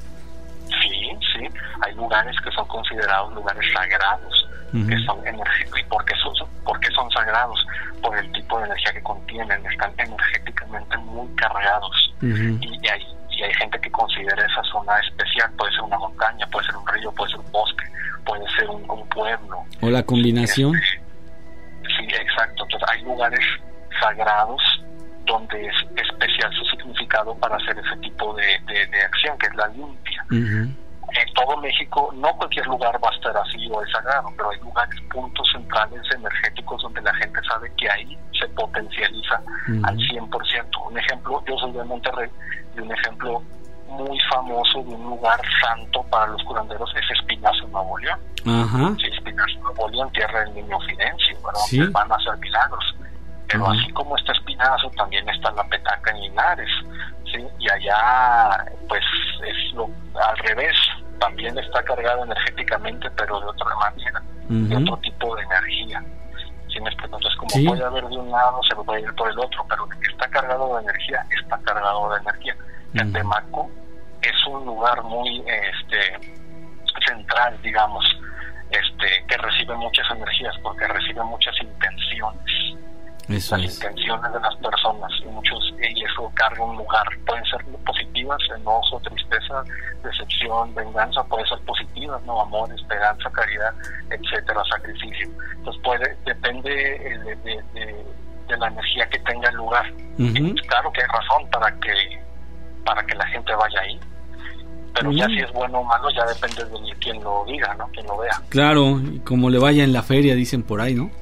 Sí, sí. Hay lugares que son considerados lugares sagrados, uh-huh. que son energéticos. ¿Y por qué son, por qué son sagrados? Por el tipo de energía que contienen. Están energéticamente muy cargados. Uh-huh. Y, y, hay, y hay gente que considera esa zona especial. Puede ser una montaña, puede ser un río, puede ser un bosque, puede ser un, un pueblo. ¿O la combinación? Este, sí, exacto. Entonces hay lugares sagrados donde es especial su significado para hacer ese tipo de, de, de acción, que es la limpia. Uh-huh. En todo México, no cualquier lugar va a estar así o es sagrado, pero hay lugares, puntos centrales energéticos donde la gente sabe que ahí se potencializa uh-huh. al cien por ciento. Un ejemplo, yo soy de Monterrey, y un ejemplo muy famoso de un lugar santo para los curanderos es Espinazo, Nuevo León. Uh-huh. Sí, Espinazo, Nuevo León, tierra del Niño Fidencio, ¿verdad? ¿Sí? Donde van a hacer milagros. Pero uh-huh. así como está Espinazo, también está la Petaca en Linares, ¿sí? Y allá, pues, es lo al revés, también está cargado energéticamente, pero de otra manera, uh-huh. de otro tipo de energía. ¿Sí me explico? Entonces, como ¿Sí? puede haber de un lado, se puede ir por el otro, pero el que está cargado de energía, está cargado de energía. Uh-huh. Catemaco es un lugar muy este central, digamos, este que recibe muchas energías, porque recibe muchas intenciones. Eso las es. intenciones de las personas, y muchos y eso carga un lugar. Pueden ser positivas, enojo, tristeza, decepción, venganza, puede ser positivas, no, amor, esperanza, caridad, etcétera, sacrificio. Entonces puede, depende de, de, de, de la energía que tenga el lugar. Uh-huh. Y claro que hay razón para que para que la gente vaya ahí, pero uh-huh. ya si es bueno o malo ya depende de quien lo diga, ¿no? Quien lo vea. Claro, y como le vaya en la feria, dicen por ahí, ¿no?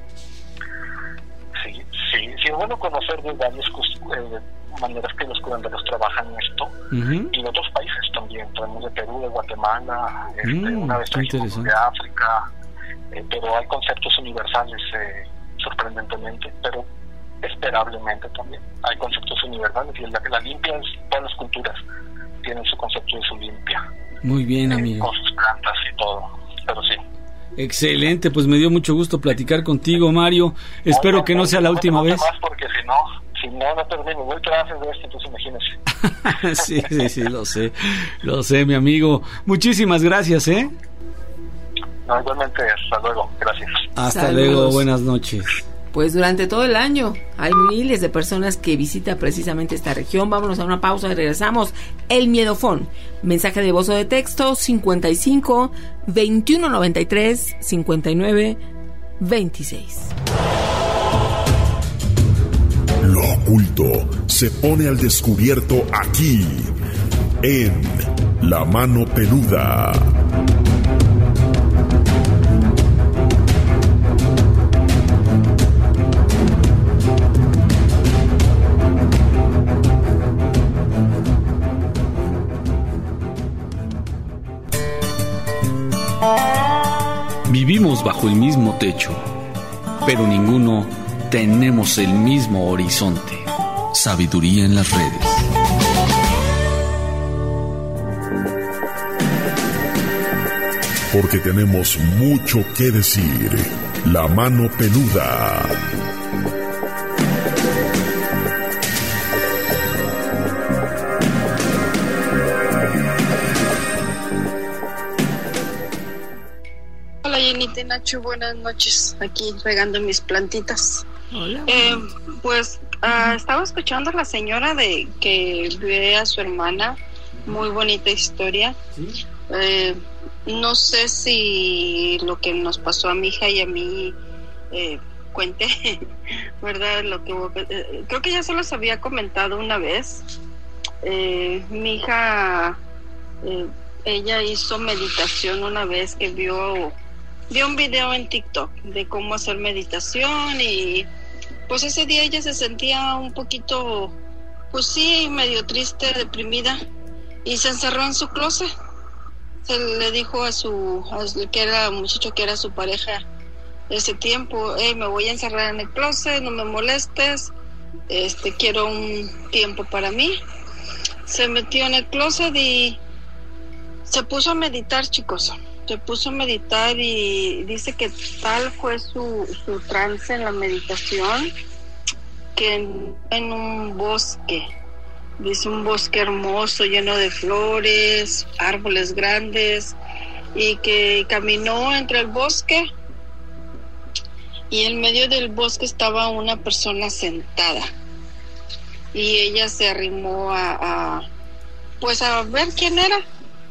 Sí, sí, sí es bueno conocer de varias eh, maneras que los curanderos trabajan esto, uh-huh. y de otros países también. Traemos de Perú, de Guatemala, este, uh-huh. una vez trajimos de África, eh, pero hay conceptos universales, eh, sorprendentemente, pero esperablemente también. Hay conceptos universales, y la, la limpia es, todas las culturas tienen su concepto de su limpia. Muy bien, eh, amigo. Con sus plantas y todo, pero sí. Excelente, pues me dio mucho gusto platicar contigo, Mario. Espero no, que no sea la última vez. Más porque si no, si no, no termino. Voy a hacer de esto, entonces imagínese. sí, sí, sí, lo sé. Lo sé, mi amigo. Muchísimas gracias, ¿eh? No, igualmente, hasta luego. Gracias. Hasta Saludos. Luego, buenas noches. Pues durante todo el año hay miles de personas que visitan precisamente esta región. Vámonos a una pausa y regresamos. El Miedofón. Mensaje de voz o de texto cincuenta y cinco, veintiuno noventa y tres, cincuenta y nueve, veintiséis. Lo oculto se pone al descubierto aquí, en La Mano Peluda. Vivimos bajo el mismo techo, pero ninguno tenemos el mismo horizonte. Sabiduría en las redes. Porque tenemos mucho que decir. La Mano Peluda. Ginita y Nacho, buenas noches. Aquí regando mis plantitas. Hola. Eh, pues uh, estaba escuchando a la señora de que ve a su hermana. Muy bonita historia. ¿Sí? Eh, no sé si lo que nos pasó a mi hija y a mí eh, cuente, ¿verdad? Lo que eh, creo que ya se los había comentado una vez. Eh, mi hija, eh, ella hizo meditación una vez que vio, vio un video en TikTok de cómo hacer meditación y pues ese día ella se sentía un poquito, pues sí, medio triste, deprimida y se encerró en su closet. Se le dijo a su, a, que era un muchacho que era su pareja ese tiempo, hey, me voy a encerrar en el closet, no me molestes, este, quiero un tiempo para mí. Se metió en el closet y se puso a meditar, chicos. Se puso a meditar y dice que tal fue su, su trance en la meditación que en, en un bosque. Dice un bosque hermoso, lleno de flores, árboles grandes, y que caminó entre el bosque y en medio del bosque estaba una persona sentada y ella se arrimó a, a pues a ver quién era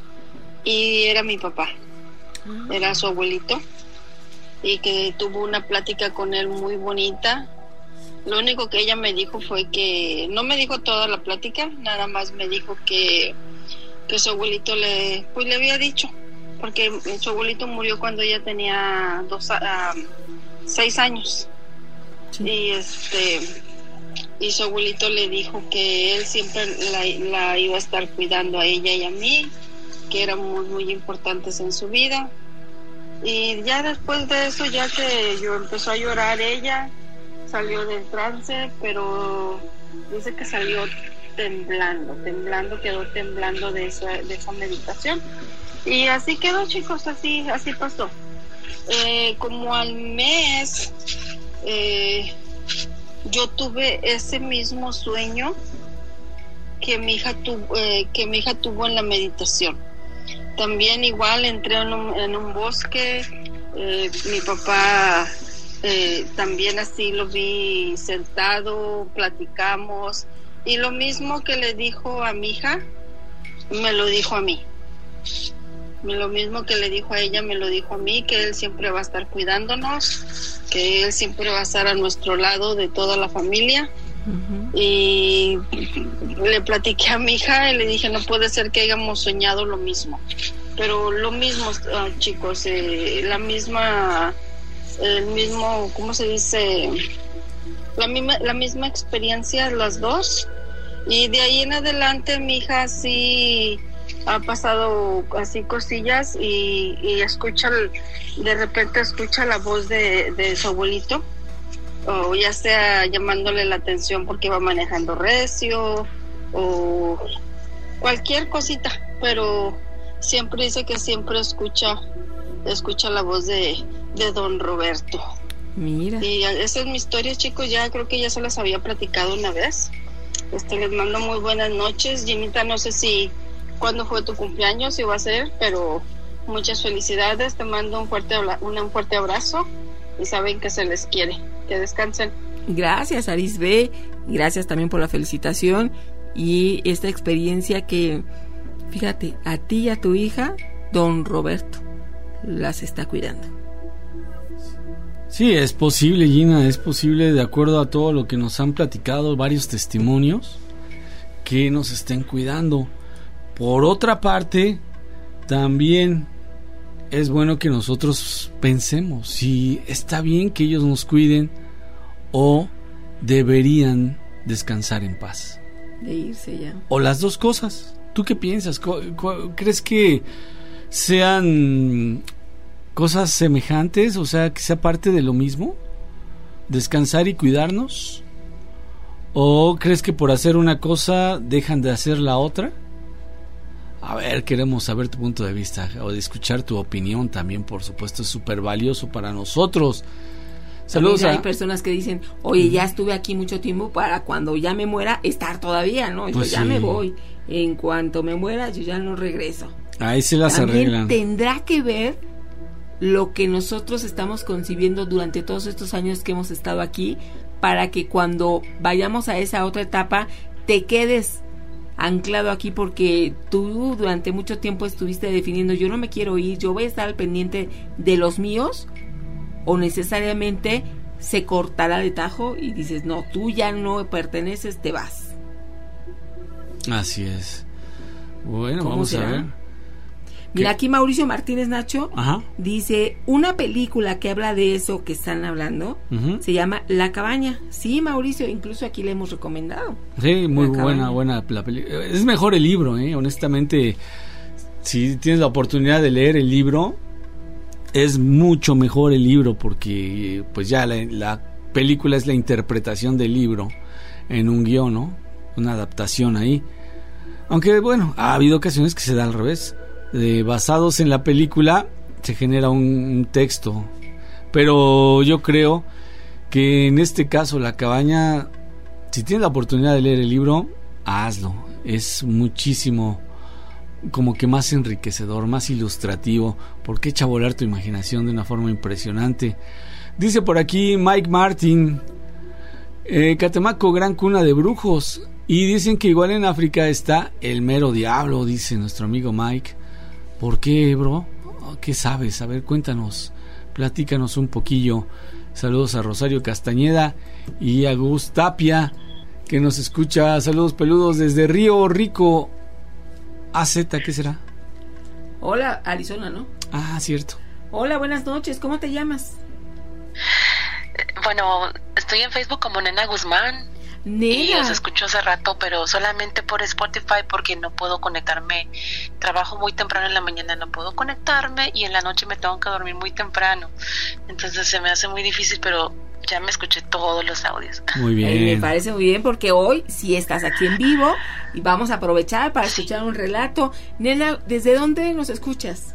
y era mi papá, era su abuelito, y que tuvo una plática con él muy bonita. Lo único que ella me dijo fue que, no me dijo toda la plática, nada más me dijo que, que su abuelito le, pues le había dicho, porque su abuelito murió cuando ella tenía dos, uh, seis años. Sí. Y este, y su abuelito le dijo que él siempre la, la iba a estar cuidando a ella y a mí, que eran muy, muy importantes en su vida. Y ya después de eso, ya que yo empezó a llorar ella, salió del trance, pero dice que salió temblando, temblando, quedó temblando de esa, de esa meditación. Y así quedó, chicos, así, así pasó. Eh, como al mes, eh, yo tuve ese mismo sueño que mi hija tuvo, eh, que mi hija tuvo en la meditación. También igual entré en un, en un bosque, eh, mi papá Eh, también así lo vi sentado, platicamos, y lo mismo que le dijo a mi hija me lo dijo a mí, lo mismo que le dijo a ella me lo dijo a mí, que él siempre va a estar cuidándonos, que él siempre va a estar a nuestro lado de toda la familia. Uh-huh. Y le platiqué a mi hija y le dije, no puede ser que hayamos soñado lo mismo, pero lo mismo, uh, chicos, eh, la misma el mismo, ¿cómo se dice? La misma, la misma experiencia las dos, y de ahí en adelante mi hija sí ha pasado así cosillas y, y escucha, de repente escucha la voz de, de su abuelito, o ya sea llamándole la atención porque va manejando recio o cualquier cosita, pero siempre dice que siempre escucha escucha la voz de de don Roberto. Mira. Y esa es mi historia, chicos, ya creo que ya se las había platicado una vez. Este, les mando muy buenas noches. Ginita, no sé si cuándo fue tu cumpleaños, si va a ser, pero muchas felicidades, te mando un fuerte un fuerte abrazo y saben que se les quiere. Que descansen. Gracias, Arisbe, gracias también por la felicitación y esta experiencia que, fíjate, a ti y a tu hija, don Roberto las está cuidando. Sí, es posible, Gina, es posible, de acuerdo a todo lo que nos han platicado varios testimonios, que nos estén cuidando. Por otra parte, también es bueno que nosotros pensemos si está bien que ellos nos cuiden o deberían descansar en paz. De irse ya. O las dos cosas. ¿Tú qué piensas? ¿Crees que sean cosas semejantes? O sea, que sea parte de lo mismo, descansar y cuidarnos. ¿O crees que por hacer una cosa dejan de hacer la otra? A ver, queremos saber tu punto de vista o de escuchar tu opinión también, por supuesto, es súper valioso para nosotros. Saludos. También a... hay personas que dicen, oye, ya estuve aquí mucho tiempo para cuando ya me muera estar todavía, ¿no? Pues yo ya sí. me voy. En cuanto me muera, yo ya no regreso. Ahí se las También arreglan. Tendrá que ver lo que nosotros estamos concibiendo durante todos estos años que hemos estado aquí, para que cuando vayamos a esa otra etapa te quedes anclado aquí, porque tú durante mucho tiempo estuviste definiendo, yo no me quiero ir, yo voy a estar al pendiente de los míos, o necesariamente se cortará de tajo y dices, no, tú ya no perteneces, te vas. Así es. Bueno, ¿Cómo vamos será? a ver. Mira, ¿Qué? aquí Mauricio Martínez Nacho Ajá. dice, una película que habla de eso que están hablando, Uh-huh. se llama La Cabaña. Sí, Mauricio, incluso aquí le hemos recomendado. Sí, muy La buena, Cabaña. buena la película. Es mejor el libro, ¿eh? Honestamente, si tienes la oportunidad de leer el libro, es mucho mejor el libro, porque pues ya la, la película es la interpretación del libro en un guión, ¿no? Una adaptación ahí. Aunque bueno, ha habido ocasiones que se da al revés. De, basados en la película se genera un, un texto, pero yo creo que en este caso La Cabaña, si tienes la oportunidad de leer el libro, hazlo. Es muchísimo, como que más enriquecedor, más ilustrativo, porque echa a volar tu imaginación de una forma impresionante. Dice por aquí Mike Martin, eh, Catemaco, gran cuna de brujos, y dicen que igual en África está el mero diablo, dice nuestro amigo Mike. ¿Por qué, bro? ¿Qué sabes? A ver, cuéntanos, platícanos un poquillo. Saludos a Rosario Castañeda y a Gus Tapia, que nos escucha. Saludos peludos desde Río Rico. A Z, ¿qué será? Hola, Arizona, ¿no? Ah, cierto. Hola, buenas noches, ¿cómo te llamas? Bueno, estoy en Facebook como Nena Guzmán. Nena. Y os escucho hace rato, pero solamente por Spotify, porque no puedo conectarme. Trabajo muy temprano en la mañana, no puedo conectarme, y en la noche me tengo que dormir muy temprano. Entonces se me hace muy difícil, pero ya me escuché todos los audios. Muy bien. Eh, me parece muy bien, porque hoy sí estás aquí en vivo y vamos a aprovechar para escuchar un relato. Nena, ¿desde dónde nos escuchas?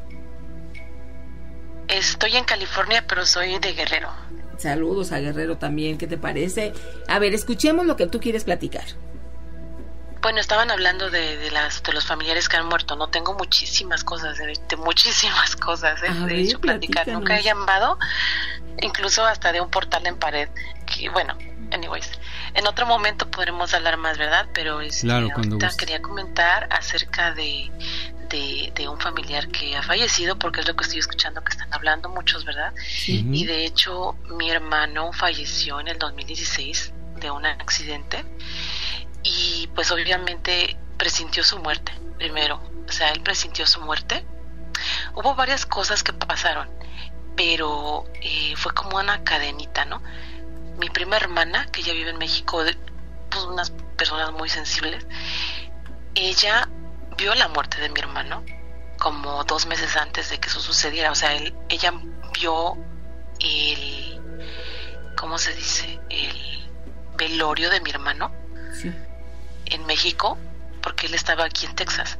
Estoy en California, pero soy de Guerrero. Saludos a Guerrero también, ¿qué te parece? A ver, escuchemos lo que tú quieres platicar. Bueno, estaban hablando de, de las de los familiares que han muerto. No tengo muchísimas cosas, de, de muchísimas cosas, ¿eh? A de ver, hecho, platicar. platícanos. Nunca he llamado, incluso hasta de un portal en pared. Que, bueno, anyways, en otro momento podremos hablar más, ¿verdad? Pero este, claro, cuando ahorita guste. quería comentar acerca de, de, de un familiar que ha fallecido, porque es lo que estoy escuchando que están hablando muchos, ¿verdad? Sí. Y de hecho, mi hermano falleció en el dos mil dieciséis de un accidente. Y pues obviamente presintió su muerte primero, o sea, él presintió su muerte. Hubo varias cosas que pasaron, pero eh, fue como una cadenita, ¿no? Mi prima hermana, que ella vive en México, de, pues unas personas muy sensibles, ella vio la muerte de mi hermano como dos meses antes de que eso sucediera. O sea, él, ella vio el, ¿cómo se dice? El velorio de mi hermano. Sí. En México, porque él estaba aquí en Texas,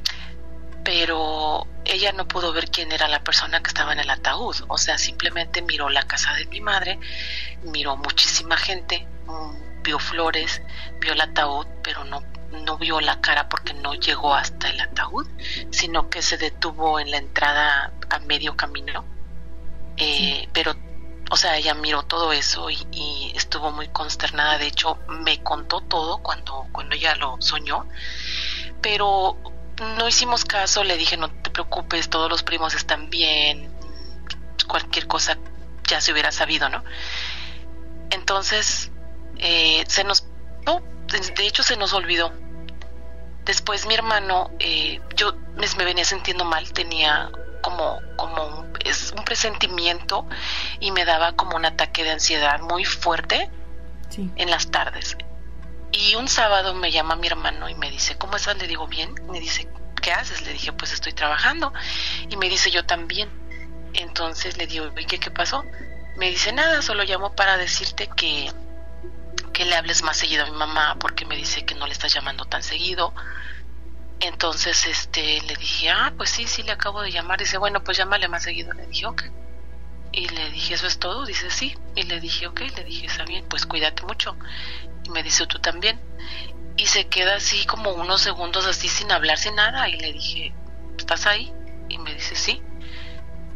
pero ella no pudo ver quién era la persona que estaba en el ataúd. O sea, simplemente miró la casa de mi madre, miró muchísima gente, vio flores, vio el ataúd, pero no, no vio la cara porque no llegó hasta el ataúd, sino que se detuvo en la entrada a medio camino. Eh, sí. Pero o sea, ella miró todo eso y, y estuvo muy consternada. De hecho, me contó todo cuando, cuando ella lo soñó, pero no hicimos caso. Le dije, no te preocupes, todos los primos están bien, cualquier cosa ya se hubiera sabido, ¿no? Entonces, eh, se nos, no, de hecho se nos olvidó. Después mi hermano, eh, yo me, me venía sintiendo mal, tenía como, como un, es un presentimiento y me daba como un ataque de ansiedad muy fuerte, sí, en las tardes. Y un sábado me llama mi hermano y me dice, ¿cómo estás? Le digo, bien. Me dice, ¿qué haces? Le dije, pues estoy trabajando. Y me dice, yo también. Entonces le digo, ¿y qué, qué pasó? Me dice, nada, solo llamo para decirte que, que le hables más seguido a mi mamá, porque me dice que no le estás llamando tan seguido. Entonces este le dije, ah, pues sí, sí, le acabo de llamar. Dice, bueno, pues llámale más seguido. Le dije, ok. Y le dije, ¿eso es todo? Dice, sí. Y le dije, ok. Le dije, está bien, pues cuídate mucho. Y me dice, tú también. Y se queda así como unos segundos así sin hablar, sin nada. Y le dije, ¿estás ahí? Y me dice, sí.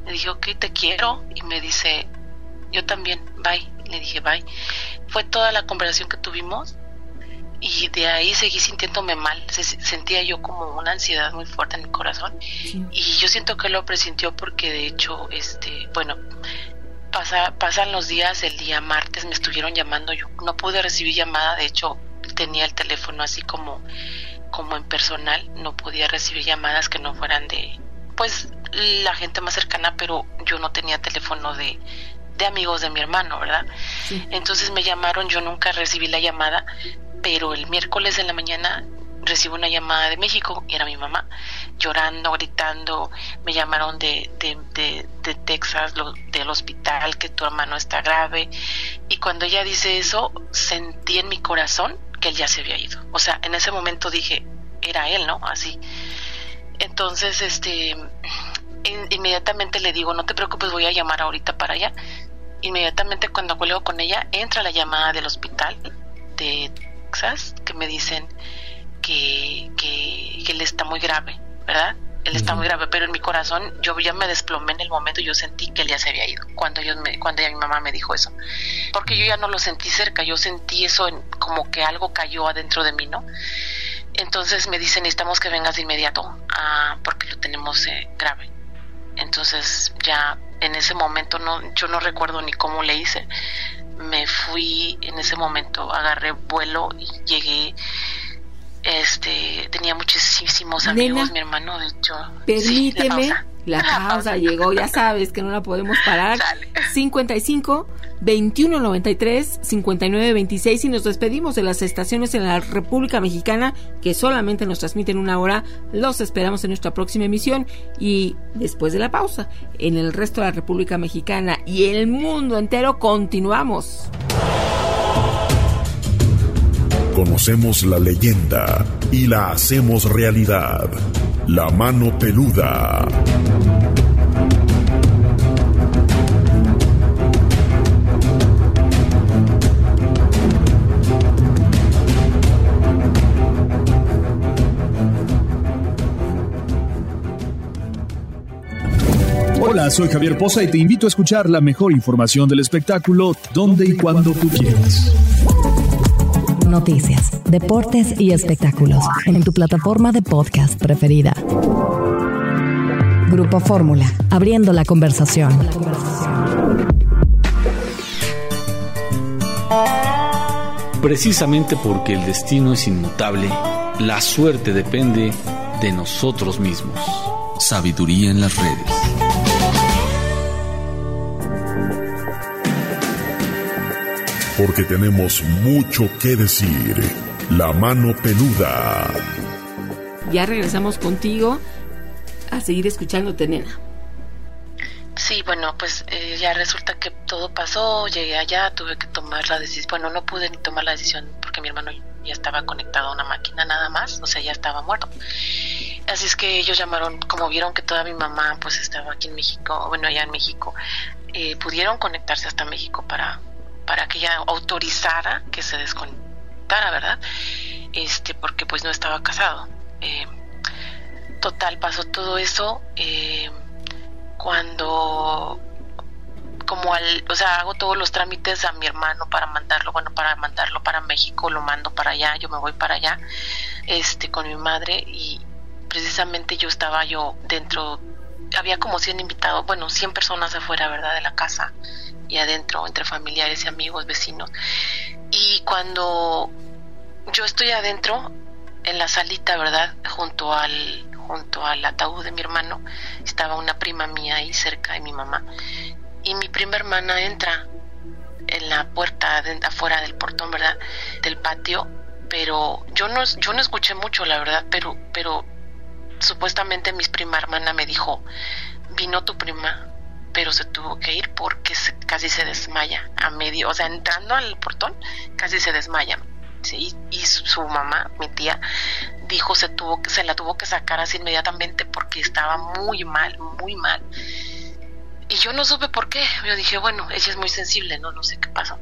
Le dije, ok, te quiero. Y me dice, yo también, bye. Le dije, bye. Fue toda la conversación que tuvimos. Y de ahí seguí sintiéndome mal. Se, sentía yo como una ansiedad muy fuerte en mi corazón. Sí. Y yo siento que lo presintió porque de hecho, este, bueno, pasa, pasan los días. El día martes me estuvieron llamando. Yo no pude recibir llamada. De hecho, tenía el teléfono así como, como en personal. No podía recibir llamadas que no fueran de, pues, la gente más cercana. Pero yo no tenía teléfono de, de amigos de mi hermano, ¿verdad? Sí. Entonces me llamaron. Yo nunca recibí la llamada. Pero el miércoles en la mañana recibo una llamada de México y era mi mamá llorando, gritando. Me llamaron de, de, de, de Texas, lo, del hospital, que tu hermano está grave. Y cuando ella dice eso, sentí en mi corazón que él ya se había ido. O sea, en ese momento dije, era él, ¿no? Así. Entonces, este, in, inmediatamente le digo, no te preocupes, voy a llamar ahorita para allá. Inmediatamente cuando cuelgo con ella, entra la llamada del hospital de Texas, que me dicen que, que, que él está muy grave, ¿verdad? Él está muy grave, pero en mi corazón yo ya me desplomé en el momento. Yo sentí que él ya se había ido cuando yo me, cuando ya mi mamá me dijo eso, porque yo ya no lo sentí cerca, yo sentí eso en, como que algo cayó adentro de mí, ¿no? Entonces me dicen, necesitamos que vengas de inmediato, ah, porque lo tenemos eh, grave. Entonces ya en ese momento no, yo no recuerdo ni cómo le hice. Me fui en ese momento, agarré vuelo y llegué. Este, tenía muchísimos amigos, Nena, mi hermano, de hecho. Permíteme, sí, la pausa, la pausa llegó, ya sabes que no la podemos parar. Dale. cincuenta y cinco, veintiuno noventa y tres, cincuenta y nueve veintiséis, y nos despedimos de las estaciones en la República Mexicana que solamente nos transmiten una hora. Los esperamos en nuestra próxima emisión y después de la pausa, en el resto de la República Mexicana y el mundo entero continuamos. Conocemos la leyenda y la hacemos realidad. La mano peluda. Hola, soy Javier Poza y te invito a escuchar la mejor información del espectáculo donde y cuando tú quieras. Noticias, deportes y espectáculos en tu plataforma de podcast preferida. Grupo Fórmula, abriendo la conversación. Precisamente porque el destino es inmutable, la suerte depende de nosotros mismos. Sabiduría en las redes. Porque tenemos mucho que decir. La mano peluda. Ya regresamos contigo a seguir escuchándote, nena. Sí, bueno, pues eh, ya resulta que todo pasó, llegué allá, tuve que tomar la decisión. Bueno, no pude ni tomar la decisión porque mi hermano ya estaba conectado a una máquina nada más, o sea, ya estaba muerto. Así es que ellos llamaron, como vieron que toda mi mamá pues estaba aquí en México, bueno, allá en México, eh, pudieron conectarse hasta México para... para que ella autorizara que se desconectara, ¿verdad? Este, porque pues no estaba casado. Eh, total, pasó todo eso eh, cuando, como al, o sea, hago todos los trámites a mi hermano para mandarlo, bueno, para mandarlo para México, lo mando para allá, yo me voy para allá, este, con mi madre, y precisamente yo estaba yo dentro, había como cien invitados, bueno, cien personas afuera, ¿verdad?, de la casa, y adentro, entre familiares y amigos, vecinos. Y cuando yo estoy adentro, en la salita, ¿verdad?, junto al junto al ataúd de mi hermano, estaba una prima mía ahí cerca de mi mamá. Y mi prima hermana entra en la puerta, de, afuera del portón, ¿verdad?, del patio. Pero yo no, yo no escuché mucho, la verdad, pero, pero supuestamente mi prima hermana me dijo, vino tu prima, pero se tuvo que ir porque se, casi se desmaya a medio, o sea, entrando al portón, casi se desmaya, ¿sí? Y su, su mamá, mi tía, dijo se tuvo que, se la tuvo que sacar así inmediatamente porque estaba muy mal, muy mal. Y yo no supe por qué. Yo dije, bueno, ella es muy sensible, no, no sé qué pasó.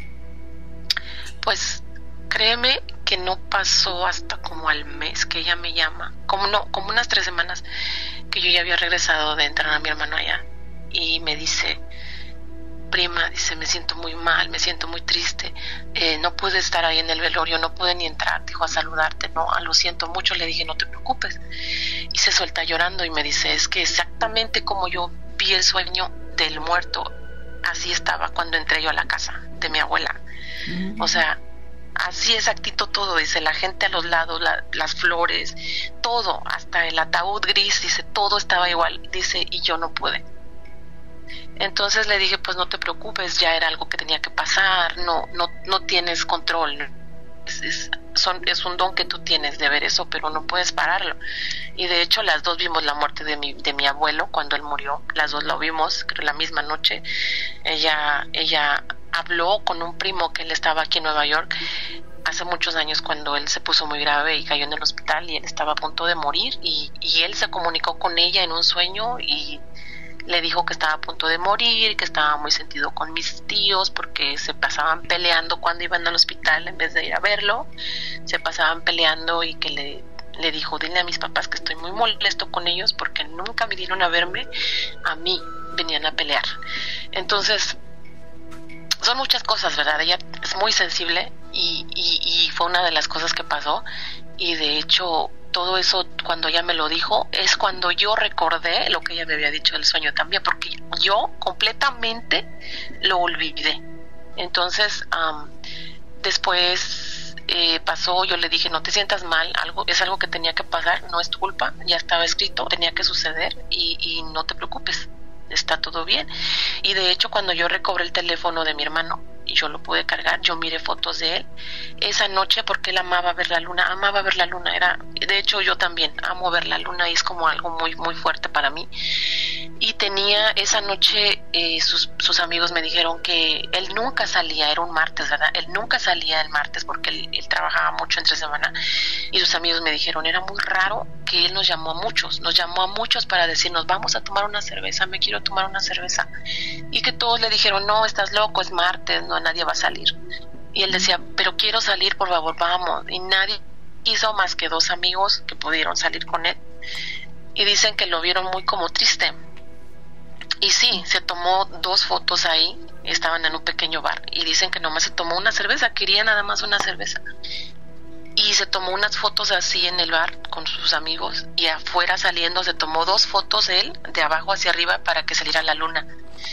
Pues créeme que no pasó hasta como al mes que ella me llama, como no, como unas tres semanas que yo ya había regresado de entrar a mi hermano allá. y me dice, prima, dice, me siento muy mal, me siento muy triste, eh, no pude estar ahí en el velorio, no pude ni entrar, dijo, a saludarte, no, lo siento mucho. Le dije, no te preocupes, y se suelta llorando y me dice, es que exactamente como yo vi el sueño del muerto, así estaba cuando entré yo a la casa de mi abuela. Mm-hmm. O sea, así exactito todo, dice, la gente a los lados, la, las flores, todo, hasta el ataúd gris, dice, todo estaba igual, dice, y yo no pude. Entonces le dije, pues no te preocupes, ya era algo que tenía que pasar, no no no tienes control, es, es, son, es un don que tú tienes de ver eso, pero no puedes pararlo. Y de hecho las dos vimos la muerte de mi de mi abuelo cuando él murió, las dos lo vimos, creo la misma noche. Ella ella habló con un primo que él estaba aquí en Nueva York hace muchos años cuando él se puso muy grave y cayó en el hospital y él estaba a punto de morir, y, y él se comunicó con ella en un sueño y le dijo que estaba a punto de morir, que estaba muy sentido con mis tíos porque se pasaban peleando cuando iban al hospital en vez de ir a verlo, se pasaban peleando, y que le, le dijo, dile a mis papás que estoy muy molesto con ellos porque nunca vinieron a verme, a mí venían a pelear. Entonces, son muchas cosas, ¿verdad? Ella es muy sensible y, y, y fue una de las cosas que pasó, y de hecho todo eso, cuando ella me lo dijo, es cuando yo recordé lo que ella me había dicho del sueño también, porque yo completamente lo olvidé. Entonces, um, después eh, pasó, yo le dije, no te sientas mal, algo es algo que tenía que pasar, no es tu culpa, ya estaba escrito, tenía que suceder, y, y no te preocupes, está todo bien. Y de hecho, cuando yo recobré el teléfono de mi hermano y yo lo pude cargar, yo miré fotos de él esa noche porque él amaba ver la luna, amaba ver la luna, era, de hecho yo también amo ver la luna y es como algo muy muy fuerte para mí. Y tenía esa noche, eh, sus, sus amigos me dijeron que él nunca salía, era un martes, ¿verdad? Él nunca salía el martes porque él, él trabajaba mucho entre semana, y sus amigos me dijeron, era muy raro que él nos llamó a muchos, nos llamó a muchos para decirnos, vamos a tomar una cerveza, me quiero tomar una cerveza, y que todos le dijeron, no, estás loco, es martes, no, nadie va a salir. Y él decía, pero quiero salir, por favor, vamos, y nadie quiso más que dos amigos que pudieron salir con él, y dicen que lo vieron muy como triste. Y sí, se tomó dos fotos ahí, estaban en un pequeño bar, y dicen que nomás se tomó una cerveza, quería nada más una cerveza. Y se tomó unas fotos así en el bar con sus amigos, y afuera saliendo se tomó dos fotos él, de abajo hacia arriba, para que saliera la luna.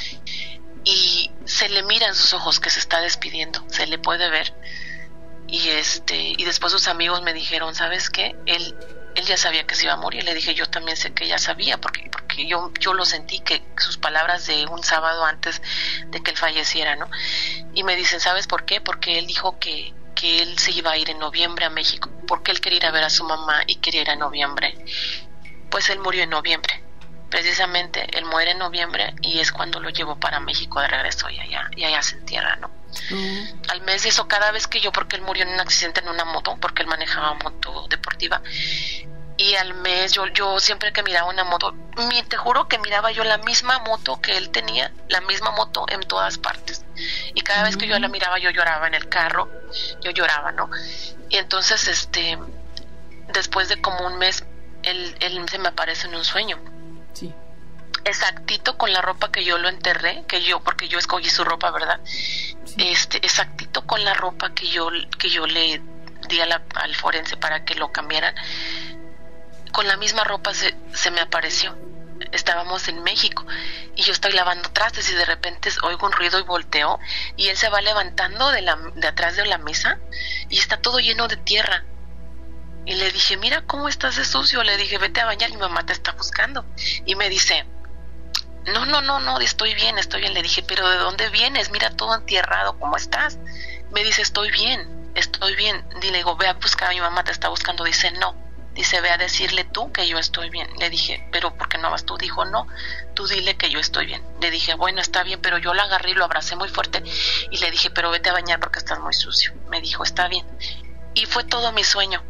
Y se le mira en sus ojos que se está despidiendo, se le puede ver. Y este y después sus amigos me dijeron, ¿sabes qué? Él él ya sabía que se iba a morir. Le dije, yo también sé que ya sabía, porque porque yo yo lo sentí, que sus palabras de un sábado antes de que él falleciera, ¿no? Y me dicen, ¿sabes por qué? Porque él dijo que que él se iba a ir en noviembre a México, porque él quería ir a ver a su mamá y quería ir en noviembre. Pues él murió en noviembre. Precisamente él muere en noviembre y es cuando lo llevo para México de regreso, y allá, y allá se entierra, ¿no? Mm. Al mes eso, cada vez que yo, porque él murió en un accidente en una moto, porque él manejaba moto deportiva, y al mes yo yo siempre que miraba una moto, mi, te juro que miraba yo la misma moto que él tenía, la misma moto en todas partes, y cada mm. vez que yo la miraba yo lloraba en el carro, yo lloraba, ¿no? Y entonces este después de como un mes él, él se me aparece en un sueño. Sí. Exactito con la ropa que yo lo enterré, que yo, porque yo escogí su ropa, ¿verdad? Sí. Este, exactito con la ropa que yo que yo le di a la, al forense para que lo cambiaran, con la misma ropa se, se me apareció. Estábamos en México y yo estoy lavando trastes y de repente oigo un ruido y volteo y él se va levantando de la de atrás de la mesa y está todo lleno de tierra. Y le dije, mira cómo estás de sucio. Le dije, vete a bañar, mi mamá te está buscando. Y me dice, no, no, no, no, estoy bien, estoy bien. Le dije, pero ¿de dónde vienes? Mira todo entierrado, ¿cómo estás? Me dice, estoy bien, estoy bien. Y le digo, ve a buscar, a mi mamá te está buscando. Dice, no, dice, ve a decirle tú que yo estoy bien. Le dije, pero ¿por qué no vas tú? Dijo, no, tú dile que yo estoy bien. Le dije, bueno, está bien, pero yo lo agarré y lo abracé muy fuerte. Y le dije, pero vete a bañar porque estás muy sucio. Me dijo, está bien. Y fue todo mi sueño.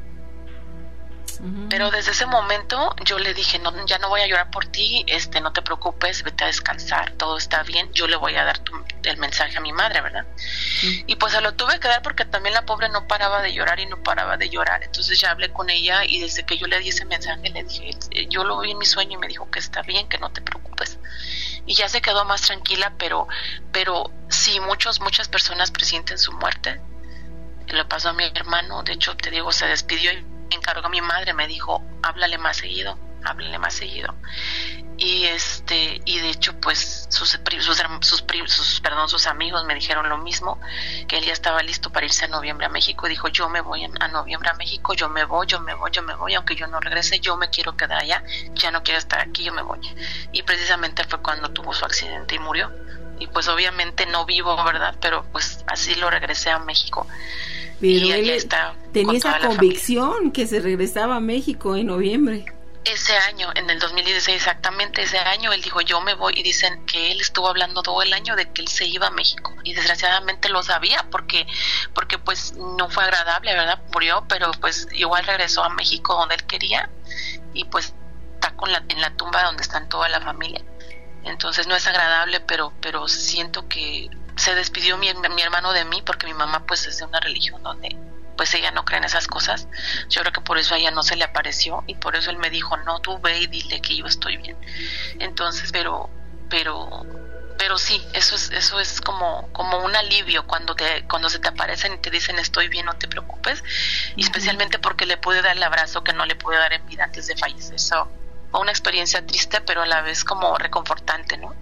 Pero desde ese momento yo le dije, no, ya no voy a llorar por ti, este, no te preocupes, vete a descansar, todo está bien, yo le voy a dar tu, el mensaje a mi madre, ¿verdad? Sí. Y pues se lo tuve que dar porque también la pobre no paraba de llorar y no paraba de llorar. Entonces ya hablé con ella y desde que yo le di ese mensaje le dije, yo lo vi en mi sueño y me dijo que está bien, que no te preocupes. y ya se quedó más tranquila, pero pero sí, muchos muchas personas presienten su muerte. Le pasó a mi hermano, de hecho, te digo, se despidió y me encargó a mi madre, me dijo, háblale más seguido, háblale más seguido. Y este y de hecho pues sus sus, sus, sus perdón sus amigos me dijeron lo mismo, que él ya estaba listo para irse a noviembre a México, y dijo, yo me voy a noviembre a México, yo me voy, yo me voy, yo me voy, aunque yo no regrese, yo me quiero quedar allá, ya no quiero estar aquí, yo me voy. Y precisamente fue cuando tuvo su accidente y murió. Y pues obviamente no vivo, ¿verdad? Pero pues así lo regresé a México. Pero y él allá está tenía esa convicción que se regresaba a México en noviembre. Ese año, en el dos mil dieciséis exactamente, ese año él dijo, yo me voy, y dicen que él estuvo hablando todo el año de que él se iba a México, y desgraciadamente lo sabía porque porque pues no fue agradable, ¿verdad? Murió, pero pues igual regresó a México donde él quería, y pues está con la, en la tumba donde están toda la familia. Entonces no es agradable, pero pero siento que se despidió mi, mi hermano de mí, porque mi mamá pues es de una religión donde pues ella no cree en esas cosas. Yo creo que por eso a ella no se le apareció, y por eso él me dijo, no, tú ve y dile que yo estoy bien. Entonces, pero pero pero sí, eso es eso es como como un alivio cuando te cuando se te aparecen y te dicen estoy bien, no te preocupes, y especialmente porque le pude dar el abrazo que no le pude dar en vida antes de fallecer. So, fue una experiencia triste, pero a la vez como reconfortante, ¿no?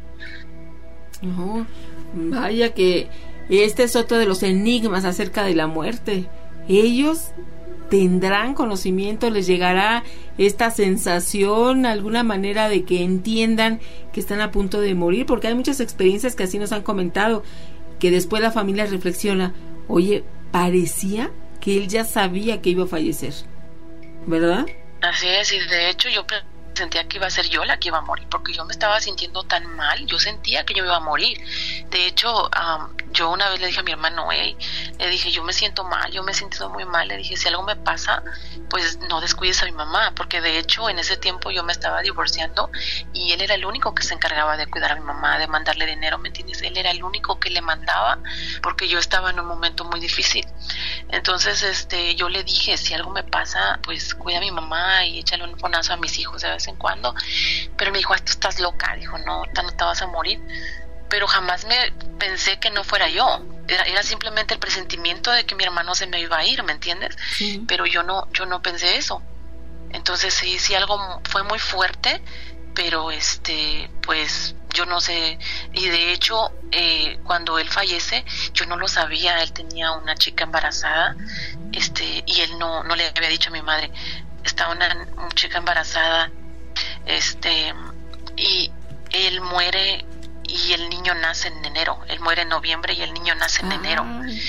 Oh, vaya que este es otro de los enigmas acerca de la muerte. Ellos tendrán conocimiento, les llegará esta sensación, alguna manera de que entiendan que están a punto de morir, porque hay muchas experiencias que así nos han comentado, que después la familia reflexiona, oye, parecía que él ya sabía que iba a fallecer, ¿verdad? Así es, y de hecho yo sentía que iba a ser yo la que iba a morir, porque yo me estaba sintiendo tan mal, yo sentía que yo iba a morir. De hecho, um, yo una vez le dije a mi hermano, hey, le dije, yo me siento mal, yo me he sentido muy mal, le dije, si algo me pasa, pues no descuides a mi mamá, porque de hecho en ese tiempo yo me estaba divorciando y él era el único que se encargaba de cuidar a mi mamá, de mandarle dinero, ¿me entiendes? Él era el único que le mandaba, porque yo estaba en un momento muy difícil. Entonces, este, yo le dije, si algo me pasa, pues cuida a mi mamá y échale un fonazo a mis hijos de vez en cuando. Pero me dijo, tú estás loca, dijo, no, no te vas a morir. Pero jamás me pensé que no fuera yo, era, era simplemente el presentimiento de que mi hermano se me iba a ir, ¿me entiendes? Sí. Pero yo no, yo no pensé eso. Entonces sí, sí algo fue muy fuerte, pero este, pues yo no sé, y de hecho eh, cuando él fallece, yo no lo sabía, él tenía una chica embarazada, este, y él no, no le había dicho a mi madre, estaba una, una chica embarazada, este, y él muere y el niño nace en enero, él muere en noviembre y el niño nace en Ay. enero,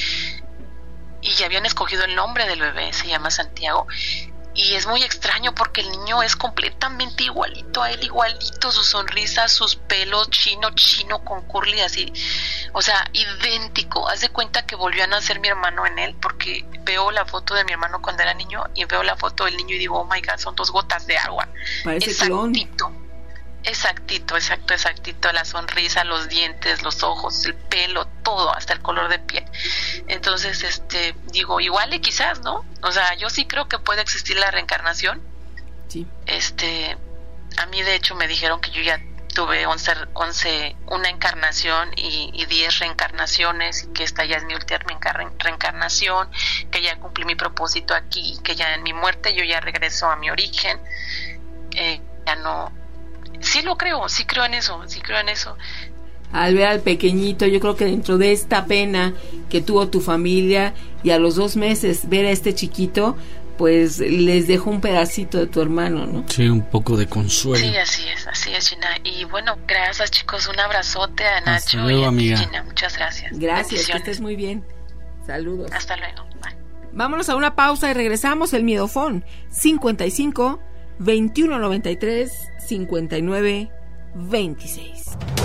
y ya habían escogido el nombre del bebé, se llama Santiago. Y es muy extraño porque el niño es completamente igualito a él, igualito, su sonrisa, sus pelos, chino, chino, con curly, así, o sea, idéntico. Haz de cuenta que volvió a nacer mi hermano en él, porque veo la foto de mi hermano cuando era niño y veo la foto del niño y digo, oh my God, son dos gotas de agua. Parece exactito, clon. exactito, exacto, exactito, la sonrisa, los dientes, los ojos, el pelo, todo, hasta el color de piel. Entonces, este, digo, igual y quizás, ¿no? O sea, yo sí creo que puede existir la reencarnación. Sí. Este, a mí de hecho me dijeron que yo ya tuve once, once una encarnación y, y diez reencarnaciones, y que esta ya es mi última reencarnación, que ya cumplí mi propósito aquí, que ya en mi muerte yo ya regreso a mi origen. Eh, ya no, sí lo creo, sí creo en eso, sí creo en eso. Al ver al pequeñito, yo creo que dentro de esta pena que tuvo tu familia, y a los dos meses ver a este chiquito, pues les dejó un pedacito de tu hermano, ¿no? Sí, un poco de consuelo. Sí, así es, así es, Gina. Y bueno, gracias, chicos, un abrazote a Nacho. Hasta luego, y a amiga. Gina, muchas gracias. Gracias, que estés muy bien. Saludos. Hasta luego. Bye. Vámonos a una pausa y regresamos. El Miedofón cincuenta y cinco, veintiuno noventa y tres, cincuenta y nueve, veintiséis.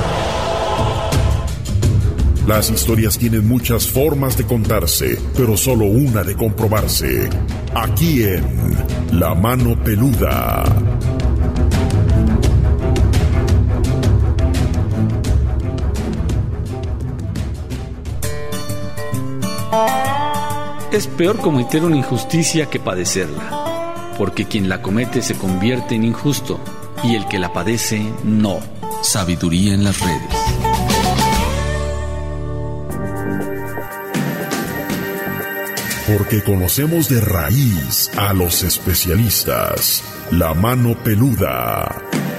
Las historias tienen muchas formas de contarse, pero solo una de comprobarse. Aquí en La Mano Peluda. Es peor cometer una injusticia que padecerla, porque quien la comete se convierte en injusto y el que la padece no. Sabiduría en las redes. Porque conocemos de raíz a los especialistas. La mano peluda.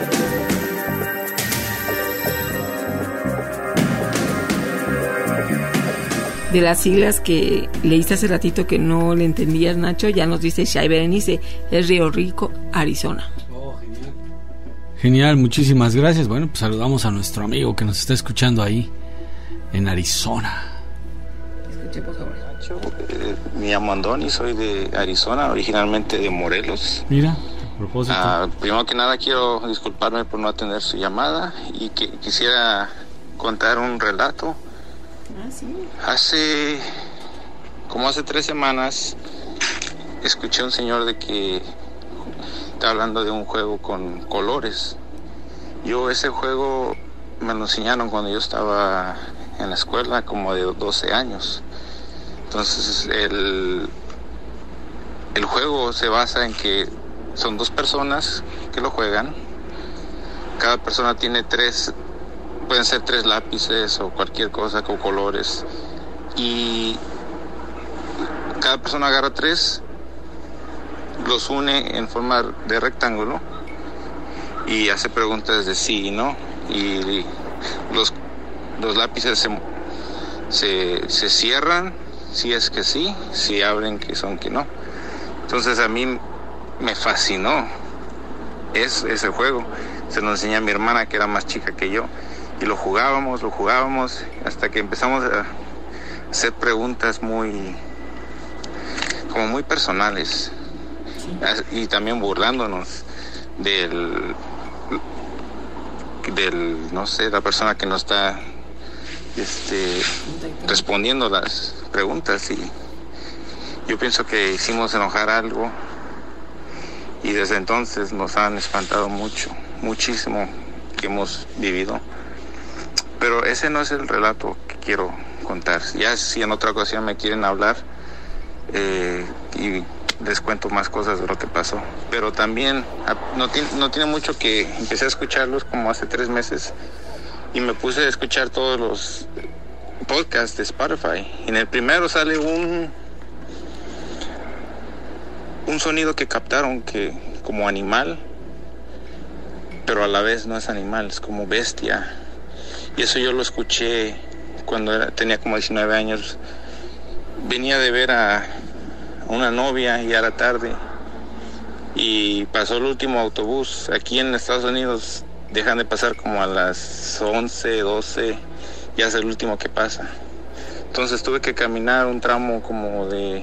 De las siglas que leíste hace ratito que no le entendías, Nacho, ya nos dice Shai Berenice, es Río Rico, Arizona. Oh, genial. Genial, muchísimas gracias. Bueno, pues saludamos a nuestro amigo que nos está escuchando ahí en Arizona. Escuche, por favor. Nacho, eh, me llamo Andoni, soy de Arizona, originalmente de Morelos. Mira, a propósito. Ah, primero que nada quiero disculparme por no atender su llamada y que quisiera contar un relato. Ah, sí. Hace como hace tres semanas escuché a un señor de que está hablando de un juego con colores. Yo ese juego me lo enseñaron cuando yo estaba en la escuela, como de doce años. Entonces el, el juego se basa en que son dos personas que lo juegan. Cada persona tiene tres, pueden ser tres lápices o cualquier cosa con colores. Y cada persona agarra tres, los une en forma de rectángulo y hace preguntas de sí y no. Y los, los lápices se, se, se cierran si es que sí, si abren que son que no. Entonces a mí me fascinó es, ese juego. Se lo enseñé a mi hermana, que era más chica que yo, y lo jugábamos, lo jugábamos, hasta que empezamos a hacer preguntas muy, como muy personales, y también burlándonos del, del, no sé, la persona que nos está este, respondiendo las preguntas. Y yo pienso que hicimos enojar algo, y desde entonces nos han espantado mucho, muchísimo que hemos vivido. Pero ese no es el relato que quiero contar. Ya si en otra ocasión me quieren hablar, eh, y les cuento más cosas de lo que pasó. Pero también no, ti- no tiene mucho que empecé a escucharlos, como hace tres meses, y me puse a escuchar todos los podcasts de Spotify. Y en el primero sale un un sonido que captaron que como animal, pero a la vez no es animal, es como bestia. Y eso yo lo escuché cuando era, tenía como diecinueve años. Venía de ver a una novia y era tarde, y pasó el último autobús. Aquí en Estados Unidos dejan de pasar como a las once, doce, ya es el último que pasa. Entonces tuve que caminar un tramo como de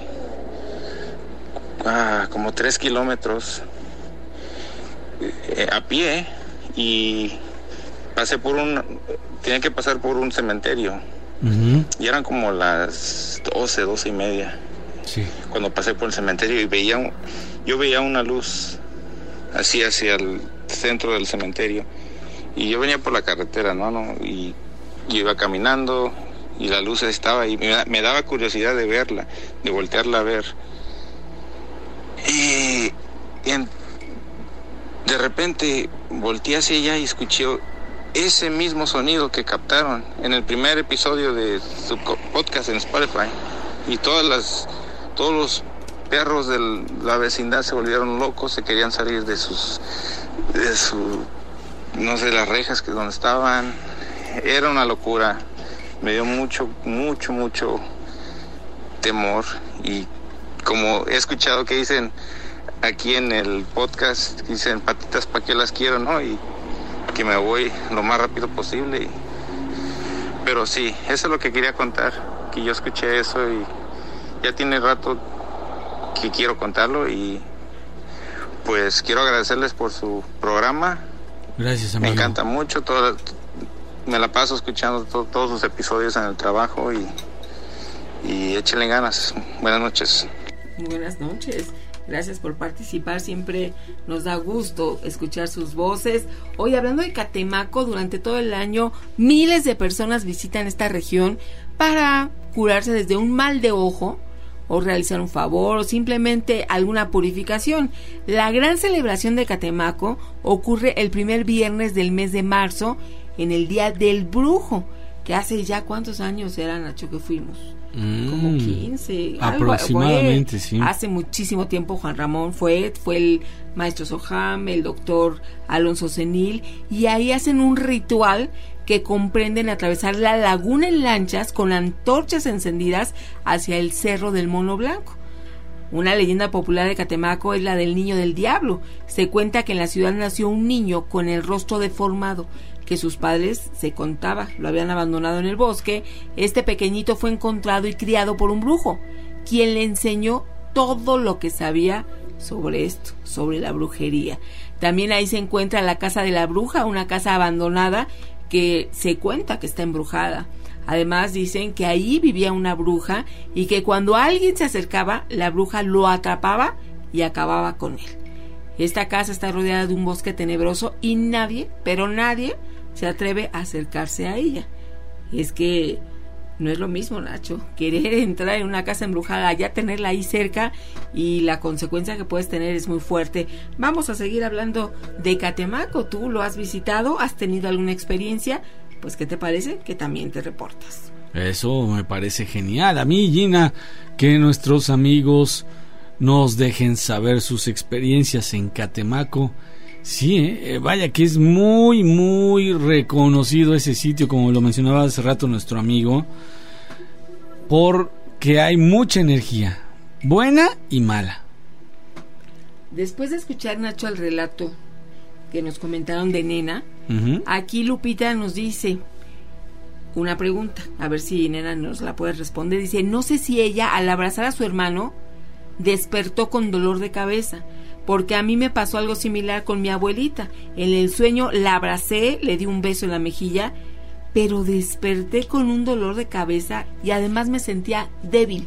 ah, como tres kilómetros eh, a pie, y pasé por un tenía que pasar por un cementerio. Uh-huh. Y eran como las doce, doce y media. Sí. Cuando pasé por el cementerio y veía un, yo veía una luz así hacia el centro del cementerio, y yo venía por la carretera, no, no, y yo iba caminando y la luz estaba y me, me daba curiosidad de verla, de voltearla a ver. Y, y en, de repente volteé hacia allá y escuché ese mismo sonido que captaron en el primer episodio de su podcast en Spotify, y todas las todos los perros de la vecindad se volvieron locos, se querían salir de sus de su no sé, las rejas que donde estaban. Era una locura, me dio mucho mucho mucho temor. Y como he escuchado que dicen aquí en el podcast, dicen patitas pa' qué las quiero, ¿no? Y que me voy lo más rápido posible. Y... pero sí, eso es lo que quería contar, que yo escuché eso y ya tiene rato que quiero contarlo. Y pues quiero agradecerles por su programa. Gracias, amigo. Me encanta mucho, todo, me la paso escuchando to, todos sus episodios en el trabajo, y, y échenle ganas. Buenas noches. Buenas noches. Gracias por participar, siempre nos da gusto escuchar sus voces. Hoy, hablando de Catemaco, durante todo el año miles de personas visitan esta región para curarse desde un mal de ojo, o realizar un favor, o simplemente alguna purificación. La gran celebración de Catemaco ocurre el primer viernes del mes de marzo en el Día del Brujo, que hace ya cuántos años era, Nacho, que fuimos. Mm, como quince aproximadamente, algo, sí. Hace muchísimo tiempo Juan Ramón fue, fue el maestro Soham, el doctor Alonso Senil, y ahí hacen un ritual que comprenden atravesar la laguna en lanchas con antorchas encendidas hacia el Cerro del Mono Blanco. Una leyenda popular de Catemaco es la del Niño del Diablo. Se cuenta que en la ciudad nació un niño con el rostro deformado, que sus padres, se contaba, lo habían abandonado en el bosque. Este pequeñito fue encontrado y criado por un brujo, quien le enseñó todo lo que sabía sobre esto, sobre la brujería. También ahí se encuentra la casa de la bruja, una casa abandonada que se cuenta que está embrujada. Además dicen que ahí vivía una bruja y que cuando alguien se acercaba, la bruja lo atrapaba y acababa con él. Esta casa está rodeada de un bosque tenebroso y nadie, pero nadie, se atreve a acercarse a ella. Es que no es lo mismo, Nacho, querer entrar en una casa embrujada, ya tenerla ahí cerca, y la consecuencia que puedes tener es muy fuerte. Vamos a seguir hablando de Catemaco. ¿Tú lo has visitado? ¿Has tenido alguna experiencia? Pues, ¿qué te parece? Que también te reportas. Eso me parece genial. A mí, Gina, que nuestros amigos nos dejen saber sus experiencias en Catemaco. Sí, eh, vaya que es muy, muy reconocido ese sitio, como lo mencionaba hace rato nuestro amigo, porque hay mucha energía, buena y mala. Después de escuchar, Nacho, el relato que nos comentaron de Nena, uh-huh. aquí Lupita nos dice una pregunta, a ver si Nena nos la puede responder. Dice, no sé si ella, al abrazar a su hermano, despertó con dolor de cabeza, porque a mí me pasó algo similar con mi abuelita. En el sueño la abracé, le di un beso en la mejilla, pero desperté con un dolor de cabeza y además me sentía débil.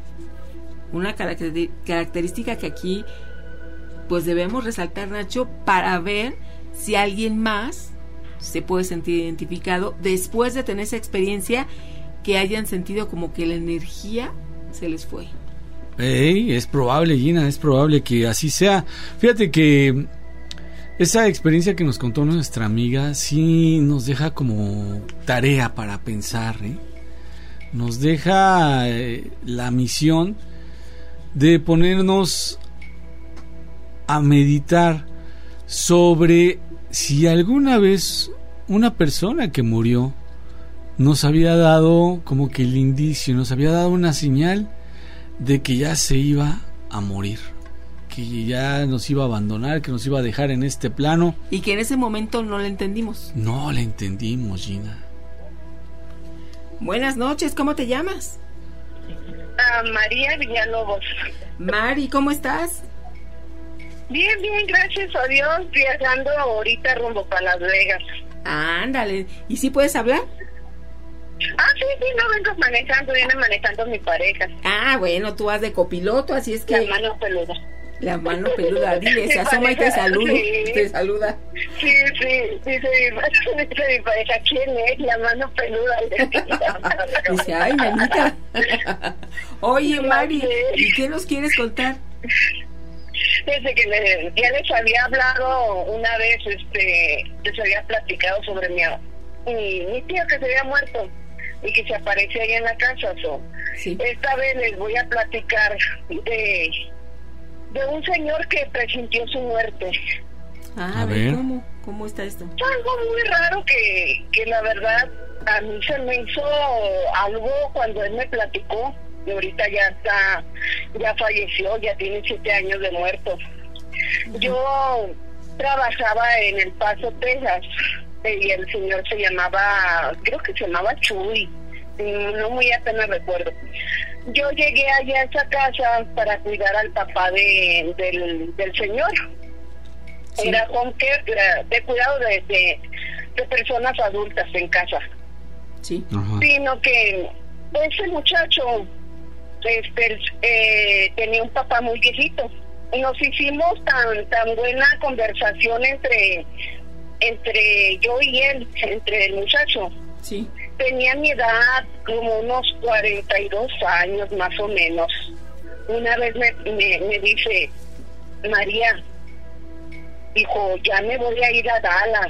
Una caracter- característica que aquí pues debemos resaltar, Nacho, para ver si alguien más se puede sentir identificado después de tener esa experiencia, que hayan sentido como que la energía se les fue. Hey, es probable, Gina, es probable que así sea. Fíjate que esa experiencia que nos contó nuestra amiga sí nos deja como tarea para pensar, ¿eh? Nos deja eh, la misión de ponernos a meditar sobre si alguna vez una persona que murió nos había dado como que el indicio, nos había dado una señal de que ya se iba a morir, que ya nos iba a abandonar, que nos iba a dejar en este plano. Y que en ese momento no le entendimos. No le entendimos, Gina. Buenas noches, ¿cómo te llamas? Uh, María Villalobos. Mari, ¿cómo estás? Bien, bien, gracias a Dios, viajando ahorita rumbo para Las Vegas. Ándale, ¿y si puedes hablar? Ah, sí, sí, no vengo manejando, viene manejando mi pareja. Ah, bueno, tú vas de copiloto, así es que... La mano peluda. La mano peluda, dile, se asoma y te saluda, sí. te saluda. Sí, sí, dice mi, dice mi pareja, ¿quién es? La mano peluda. Dice, ay, manita. Oye, Mari, ¿y qué nos quieres contar? Desde que le, ya les había hablado una vez, este, les había platicado sobre mi, mi, mi tío que se había muerto y que se aparecía ahí en la casa. So. Sí. Esta vez les voy a platicar de, de un señor que presintió su muerte. Ah, a ver, ¿cómo, ¿cómo está esto? Algo muy raro que, que la verdad a mí se me hizo algo cuando él me platicó. Y ahorita ya está, ya falleció, ya tiene siete años de muerto. Uh-huh. Yo trabajaba en El Paso, Texas, y el señor se llamaba, creo que se llamaba Chuy, no muy apenas recuerdo. Yo llegué allá a esa casa para cuidar al papá de, del, del señor. Sí. Era home care, de cuidado de, de, de personas adultas en casa. Sí. Uh-huh. Sino que ese muchacho este eh, tenía un papá muy viejito. Nos hicimos tan tan buena conversación entre entre yo y él, entre el muchacho. Sí. Tenía mi edad, como unos cuarenta y dos años más o menos. Una vez me, me, me dice, María, dijo, ya me voy a ir a Dallas.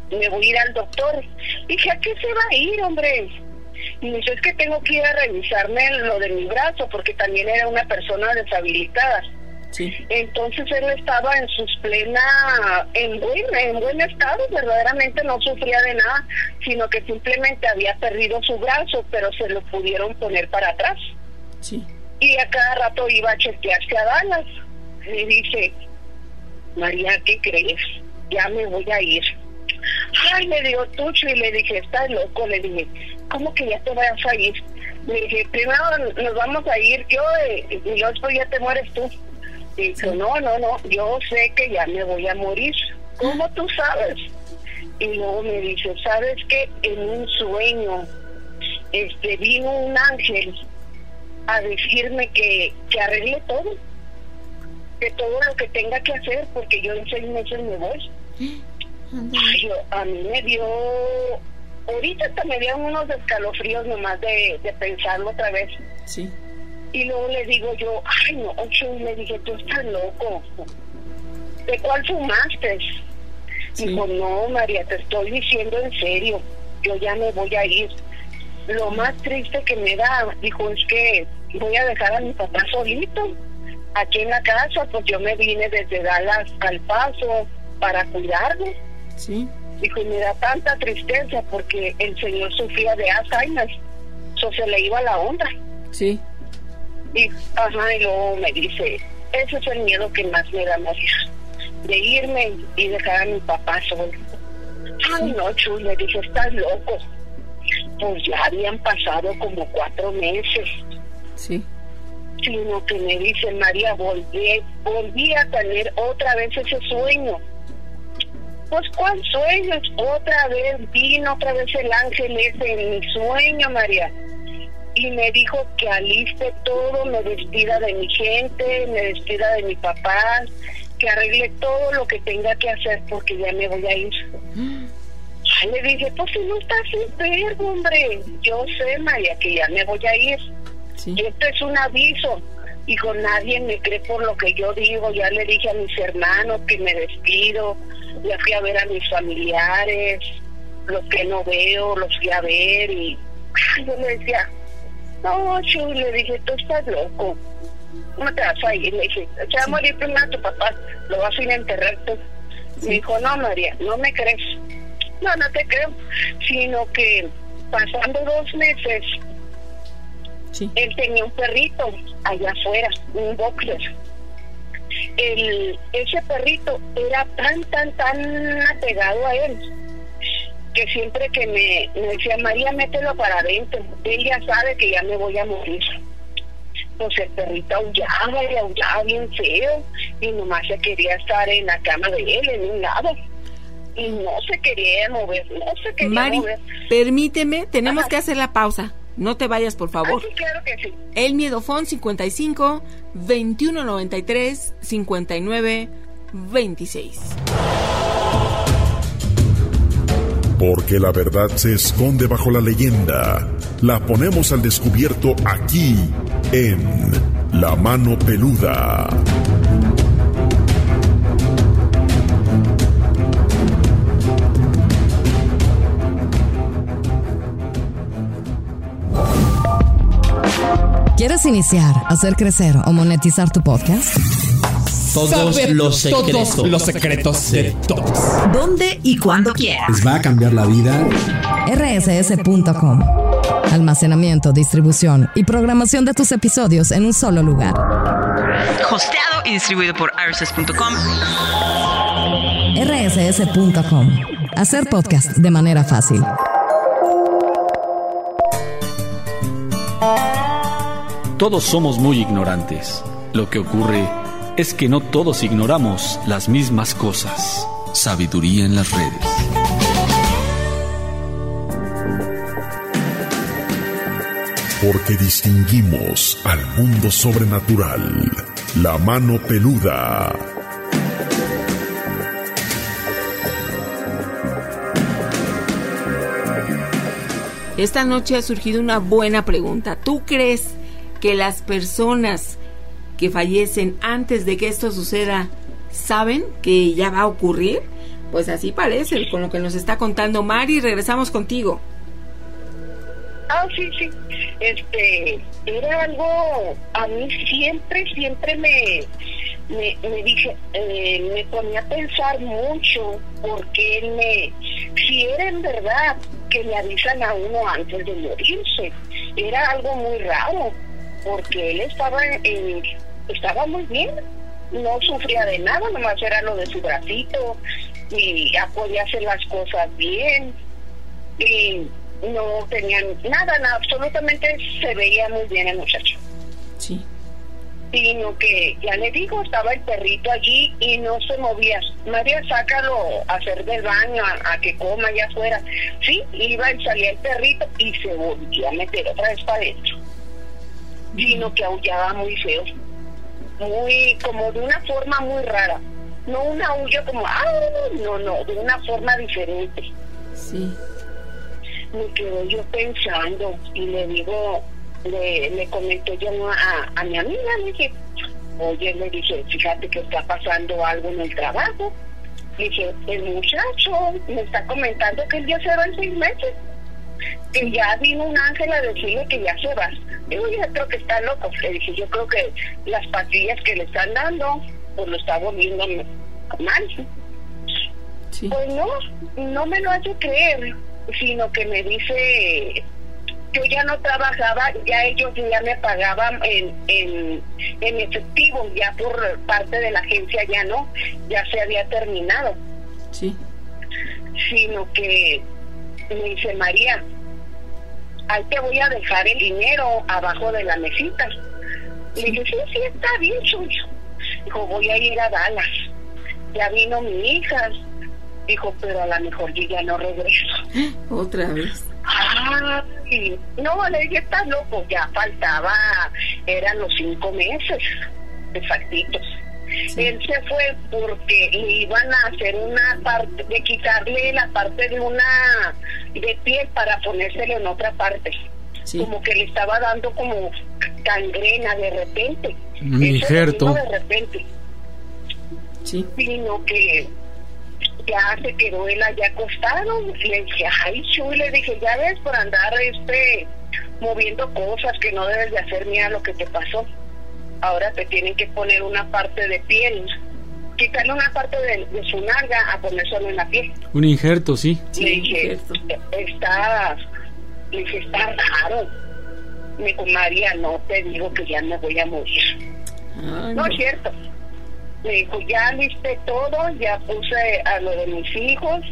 me voy a ir al doctor. Dije, ¿a qué se va a ir, hombre? Y me dice, es que tengo que ir a revisarme lo de mi brazo, porque también era una persona deshabilitada. Sí. Entonces él estaba en sus plena, en buen, en buen estado, verdaderamente no sufría de nada, sino que simplemente había perdido su brazo, pero se lo pudieron poner para atrás. Sí. Y a cada rato iba a chequearse a Dallas. Y dice, María, ¿qué crees? Ya me voy a ir. Ay, me dio tucho y le dije, estás loco, le dije, ¿cómo que ya te vas a ir? Le dije, primero nos vamos a ir yo eh, y luego después ya te mueres tú. Y dijo, no, no, no, yo sé que ya me voy a morir. ¿Cómo tú sabes? Y luego me dice, ¿sabes qué? En un sueño este vino un ángel a decirme que, que arregle todo, que todo lo que tenga que hacer, porque yo en seis meses me voy. Ay, yo, a mí me dio, ahorita hasta me dieron unos escalofríos nomás de, de pensarlo otra vez. Sí. Y luego le digo yo, ay no, yo le dije, tú estás loco, ¿de cuál fumaste? Sí. Dijo, no, María, te estoy diciendo en serio, yo ya me voy a ir. Lo más triste que me da, dijo, es que voy a dejar a mi papá solito aquí en la casa, pues yo me vine desde Dallas al Paso para cuidarlo. Sí. Dijo, y me da tanta tristeza porque el señor sufría de Alzheimer, eso se le iba la onda. Sí. Y, ajá, y luego me dice, ese es el miedo que más me da, María, de irme y dejar a mi papá solo. Ay, no, Chuy, le dije, estás loco. Pues ya habían pasado como cuatro meses. Sí. Sino que me dice, María, volví, volví a tener otra vez ese sueño. Pues, ¿cuál sueño? Otra vez vino, otra vez el ángel ese en mi sueño, María. Y me dijo que aliste todo, me despida de mi gente, me despida de mi papá, que arregle todo lo que tenga que hacer porque ya me voy a ir. Ay, le dije, pues si no estás enfermo, hombre. Yo sé, María, que ya me voy a ir. Sí. Y esto es un aviso. Dijo, nadie me cree por lo que yo digo. Ya le dije a mis hermanos que me despido. Ya fui a ver a mis familiares. Los que no veo, los fui a ver. Y ay, yo le decía, no, Chuy, le dije, tú estás loco. No te vas a ir. Le dije, se va a morir primero tu papá. Lo vas a ir a enterrar tú. Sí. Me dijo, no, María, no me crees. No, no te creo, sino que pasando dos meses, sí, él tenía un perrito allá afuera, un boxer. El, ese perrito era tan, tan, tan apegado a él, que siempre que me, me decía, María, mételo para adentro, él ya sabe que ya me voy a morir. Pues el perrito aullaba y aullaba bien feo, y nomás se quería estar en la cama de él, en un lado. Y no se quería mover, no se quería Mari, mover. Permíteme, tenemos Ajá. que hacer la pausa. No te vayas, por favor. Ah, sí, claro que sí. El Miedofón cincuenta y cinco, veintiuno noventa y tres, cincuenta y nueve, veintiséis. Porque la verdad se esconde bajo la leyenda. La ponemos al descubierto aquí en La Mano Peluda. ¿Quieres iniciar, hacer crecer o monetizar tu podcast? Todos Saber los secretos. Todos los secretos de todos. ¿Dónde y cuándo quieras? Les va a cambiar la vida. R S S punto com. Almacenamiento, distribución y programación de tus episodios en un solo lugar. Hosteado y distribuido por R S S punto com. R S S punto com. Hacer podcast de manera fácil. Todos somos muy ignorantes. Lo que ocurre es que no todos ignoramos las mismas cosas. Sabiduría en las redes. Porque distinguimos al mundo sobrenatural. La Mano Peluda. Esta noche ha surgido una buena pregunta. ¿Tú crees que las personas que fallecen antes de que esto suceda saben que ya va a ocurrir? Pues así parece, con lo que nos está contando Mari. Regresamos contigo. Ah, sí, sí. Este, era algo, a mí siempre, siempre me, me, me dije, eh, me ponía a pensar mucho, porque él me, si era en verdad que le avisan a uno antes de morirse, era algo muy raro, porque él estaba en, estaba muy bien, no sufría de nada, nomás era lo de su bracito, y ya podía hacer las cosas bien, y no tenían nada, nada, absolutamente se veía muy bien el muchacho. Sí. Sino que, ya le digo, estaba el perrito allí y no se movía. María, sácalo a hacer del baño, a, a que coma allá afuera. Sí, iba y salía el perrito y se volvía a meter otra vez para adentro. Sino que aullaba muy feo. Muy, como de una forma muy rara. No un aullo como, ¡ah! No, no, de una forma diferente. Sí. Me quedo yo pensando y le digo, le, le comenté yo a, a mi amiga, le dije, oye, le dije, fíjate que está pasando algo en el trabajo. Le dije, el muchacho me está comentando que el día se va en seis meses, que ya vino un ángel a decirle que ya se va. Digo, yo creo que está loco. Le dije, yo creo que las pastillas que le están dando, pues lo está volviendo mal. Sí. Pues no, no me lo hace creer, sino que me dice, yo ya no trabajaba, ya ellos ya me pagaban en, en, en efectivo, ya por parte de la agencia ya no, ya se había terminado. Sí. Sino que me dice, María, ahí te voy a dejar el dinero abajo de la mesita. Sí. Le dije, sí, sí, está bien, suyo. Dijo, voy a ir a Dallas. Ya vino mi hija. Dijo, pero a lo mejor yo ya no regreso. ¿Otra vez? Ah, sí. No, le dije, estás loco, ya faltaba, eran los cinco meses exactitos. Sí. Él se fue porque le iban a hacer una parte, de quitarle la parte de una, de piel para ponérselo en otra parte. Sí. Como que le estaba dando como gangrena de repente. Un injerto. De repente. Sí. Sino que ya se quedó él allá acostado. Le dije, ay, Chuy, le dije, ya ves, por andar este moviendo cosas que no debes de hacer, mira lo que te pasó. Ahora te tienen que poner una parte de piel, quitarle una parte de, de su nalga a poner solo en la piel. Un injerto, sí. Le dije, está, le dije, está raro. Me dijo, María, no te digo que ya me voy a morir. Ay, no, no es cierto. Me dijo, ya listé todo, ya puse a lo de mis hijos,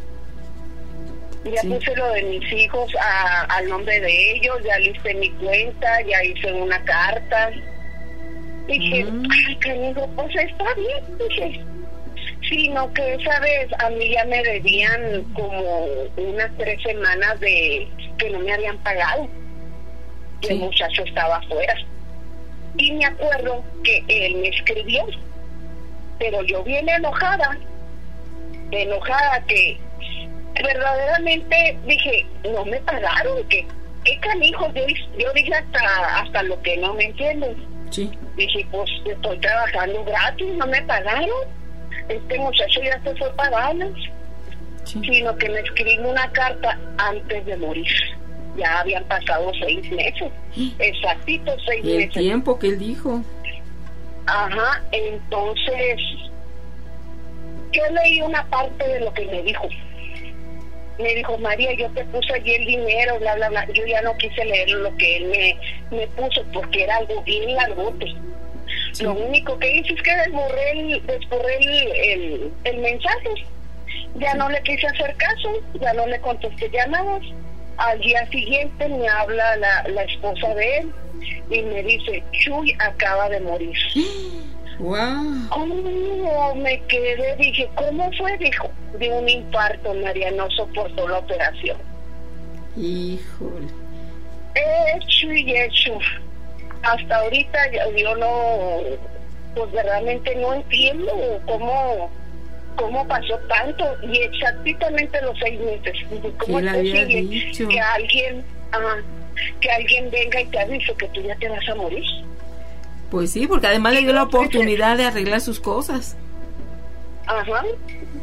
ya sí. puse lo de mis hijos a, al nombre de ellos, ya listé mi cuenta, ya hice una carta. Dije, mm. ay, cariño, pues está bien, dije. Sino que esa vez a mí ya me debían como unas tres semanas de que no me habían pagado. Sí. El muchacho estaba afuera. Y me acuerdo que él me escribió, pero yo bien enojada, enojada que verdaderamente dije, no me pagaron, que qué canijo, yo, yo dije hasta, hasta lo que no me entienden. Sí. Dije, pues estoy trabajando gratis, no me pagaron, este muchacho ya se fue pagando. Sí. Sino que me escribió una carta antes de morir. Ya habían pasado seis meses, exactitos seis el meses. El tiempo que él dijo. Ajá, entonces yo leí una parte de lo que me dijo. Me dijo, María, yo te puse allí el dinero, bla, bla, bla. Yo ya no quise leer lo que él me, me puso porque era algo bien largote. Sí. Lo único que hice es que desborré el, desborré el, el, el mensaje. Ya sí. no le quise hacer caso, ya no le contesté llamadas. Al día siguiente me habla la, la esposa de él y me dice, Chuy acaba de morir. Wow. ¿Cómo me quedé? Dije, ¿cómo fue? Dijo, de un infarto, María, no soportó la operación. Híjole. Hecho y hecho. Hasta ahorita yo, yo no, pues verdaderamente no entiendo cómo, cómo pasó tanto y exactamente los seis meses. ¿Cómo es posible que alguien, ah, que alguien venga y te avise que tú ya te vas a morir? Pues sí, porque además le dio la oportunidad de arreglar sus cosas. Ajá.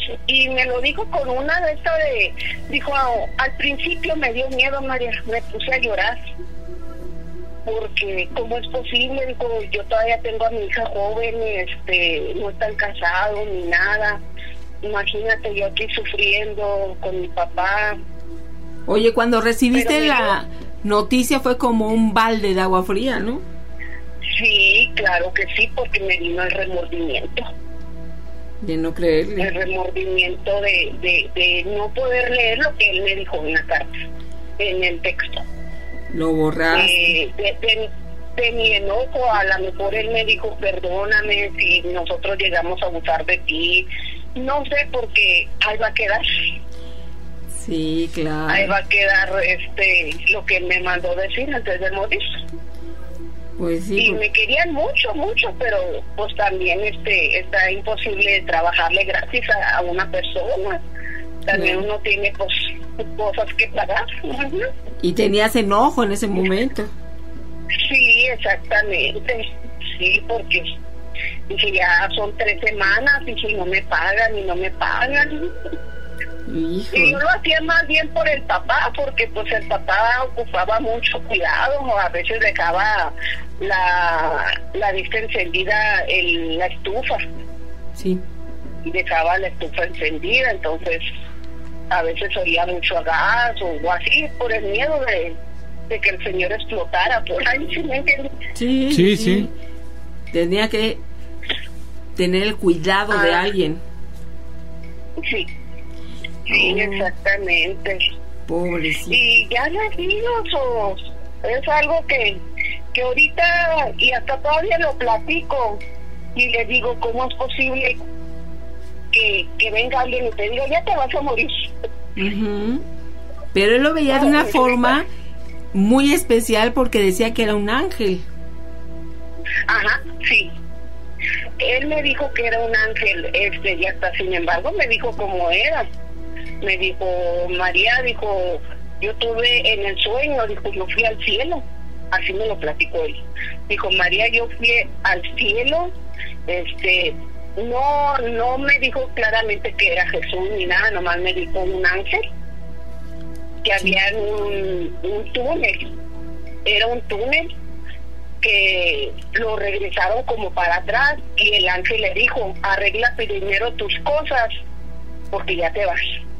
y me lo dijo con una de estas de, dijo, al principio me dio miedo, María, me puse a llorar, porque cómo es posible, dijo, yo todavía tengo a mi hija joven, este, no están casados ni nada, imagínate yo aquí sufriendo con mi papá. Oye, cuando recibiste la noticia fue como un balde de agua fría, ¿no? Sí, claro que sí, porque me vino el remordimiento. De no creerle. El remordimiento de, de, de no poder leer lo que él me dijo en la carta, en el texto. Lo borraste. Eh, de, de, de mi enojo, a lo mejor él me dijo, perdóname si nosotros llegamos a abusar de ti. No sé, porque ahí va a quedar. Sí, claro. Ahí va a quedar este lo que él me mandó decir antes de morir. Pues sí. Y me querían mucho, mucho, pero pues también este está imposible trabajarle gratis a, a una persona. También sí. Uno tiene pues cosas que pagar. Y tenías enojo en ese momento. Sí, exactamente. Sí, porque dije, ya son tres semanas y si no me pagan y no me pagan. Hijo. Y yo lo hacía más bien por el papá, porque pues el papá ocupaba mucho cuidado, o a veces dejaba la, la vista encendida, el, la estufa. Sí. Y dejaba la estufa encendida, entonces a veces oía mucho a gas o así, por el miedo de, de que el señor explotara por ahí, ¿sí me entiendes? Sí, sí, sí. sí. Tenía que tener el cuidado ah. de alguien. Sí. Sí, exactamente. Pobrecito. Y ya les digo, so, es algo que, que ahorita, y hasta todavía lo platico, y le digo, ¿cómo es posible que, que venga alguien y te diga, ya te vas a morir? Uh-huh. Pero él lo veía de una forma muy especial porque decía que era un ángel. Ajá, sí. Él me dijo que era un ángel, este, y hasta sin embargo me dijo cómo era. Me dijo, María, dijo, yo tuve en el sueño, dijo, yo fui al cielo. Así me lo platicó él. Dijo, María, yo fui al cielo, este, no, no me dijo claramente que era Jesús ni nada, nomás me dijo un ángel, que sí. Había un, un túnel, era un túnel que lo regresaron como para atrás y el ángel le dijo, arregla primero tus cosas porque ya te vas.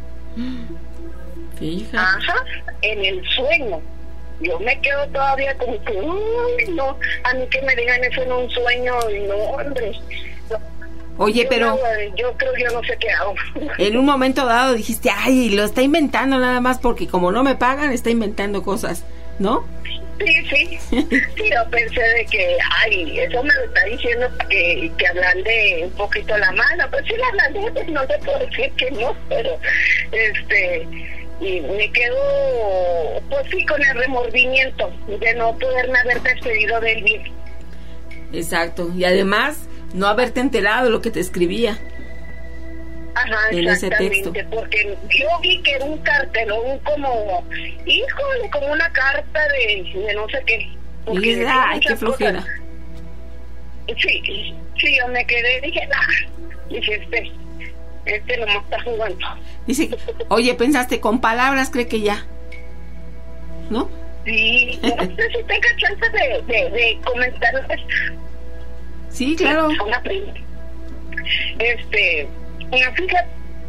Fíjate. Ajá, en el sueño. Yo me quedo todavía como que, uy, no, a mí que me digan eso en un sueño, no, hombre. Oye, yo pero... No, yo creo yo no sé qué hago. En un momento dado dijiste, ay, lo está inventando nada más porque como no me pagan, está inventando cosas, ¿no? Sí, sí. Sí, yo pensé de que, ay, eso me lo está diciendo para que, que ablande un poquito la mano. Pues sí, la ablandé, pues no te puedo decir que no, pero, este... y me quedo, pues sí, con el remordimiento de no poderme haber despedido del bien. Exacto, y además no haberte enterado de lo que te escribía. Ajá, en exactamente, ese texto. Porque yo vi que era un cartelón como, híjole, como una carta de, de no sé qué. Y dije, ay, qué flojera. Cosas. Sí, sí, yo me quedé, dije, nah, dije, este, este nomás está jugando. Dice, oye, pensaste, con palabras cree que ya, ¿no? Sí, no sé si tenga chance de, de, de comentarles. Sí, claro. Una prima. Este, una fija.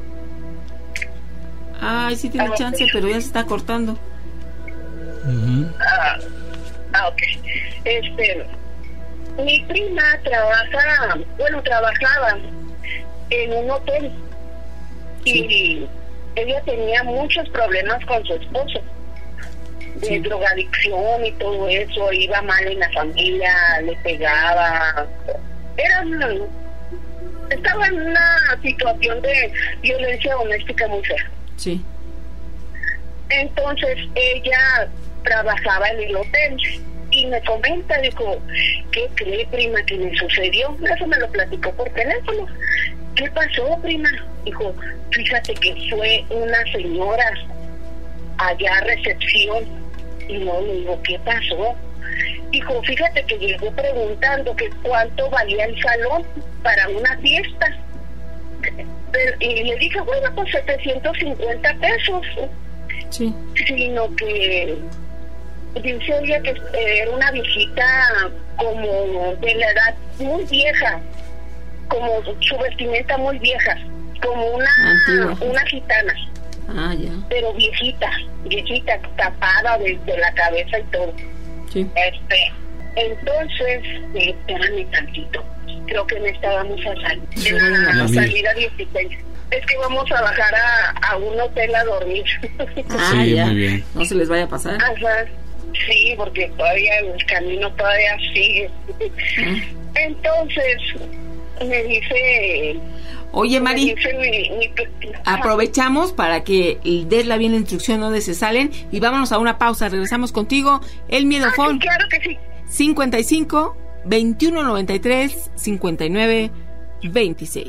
Ay, sí tiene chance, sí. Pero ya se está cortando. Uh-huh. Ah, ah, ok. Este, mi prima trabaja, bueno, trabajaba en un hotel. Sí. Y ella tenía muchos problemas con su esposo, de sí. drogadicción y todo eso, iba mal en la familia, le pegaba, era una, estaba en una situación de violencia doméstica muy fea. Sí. Entonces ella trabajaba en el hotel y me comenta, dijo, ¿qué cree, prima, que me sucedió? Eso me lo platicó por teléfono. ¿Qué pasó, prima? Dijo, fíjate que fue una señora allá a recepción. Y no, le digo, ¿qué pasó? Dijo, fíjate que llegó preguntando que cuánto valía el salón para una fiesta. pero, y le dije, bueno, pues setecientos cincuenta pesos. Sí. Sino que dice ella que era una viejita como de la edad muy vieja, como su vestimenta muy vieja, como una Antigua. una gitana. Ah, ya. Pero viejita, viejita, tapada desde la cabeza y todo. Sí. Este, entonces, eh, espérame tantito. Creo que necesitábamos a salir. Sí, en la salida dieciséis. Es que vamos a bajar a, a un hotel a dormir. Ah, sí, ya. Muy bien. No se les vaya a pasar. Ajá. Sí, porque todavía el camino todavía sigue. ¿Eh? Entonces, me dice... Oye, Mari, me dice mi, mi... aprovechamos para que des la bien la instrucción donde se salen y vámonos a una pausa. Regresamos contigo. El Miedofón. Ah, sí, claro que sí. cincuenta y cinco, veintiuno noventa y tres, cincuenta y nueve, veintiséis.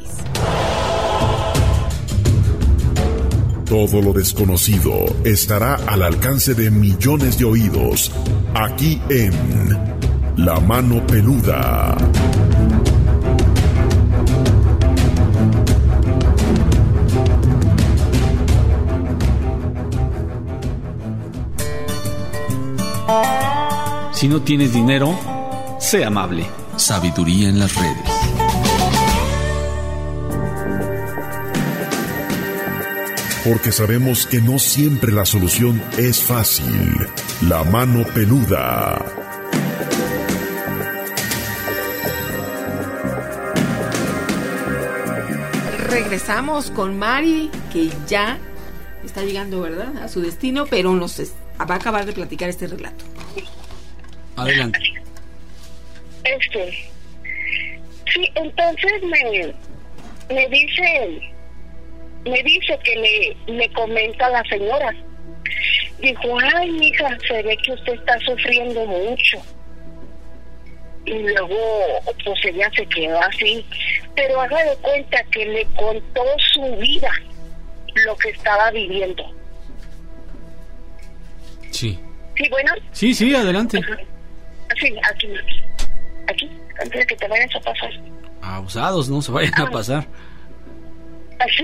Todo lo desconocido estará al alcance de millones de oídos, aquí en La Mano Peluda. Si no tienes dinero, sé amable. Sabiduría en las redes. Porque sabemos que no siempre la solución es fácil. La Mano Peluda. Regresamos con Mari, que ya está llegando, ¿verdad?, a su destino, pero nos va a acabar de platicar este relato. Adelante. Este, sí, entonces me, me dice... Me dice que le, le comenta a la señora. Dijo, ay, mija, se ve que usted está sufriendo mucho. Y luego, pues ella se quedó así. Pero haga de cuenta que le contó su vida, lo que estaba viviendo. Sí. ¿Sí, bueno? Sí, sí, adelante. Ajá. Sí, aquí, aquí, antes de que te vayas a pasar. Abusados, no se vayan ah. a pasar. ¿Sí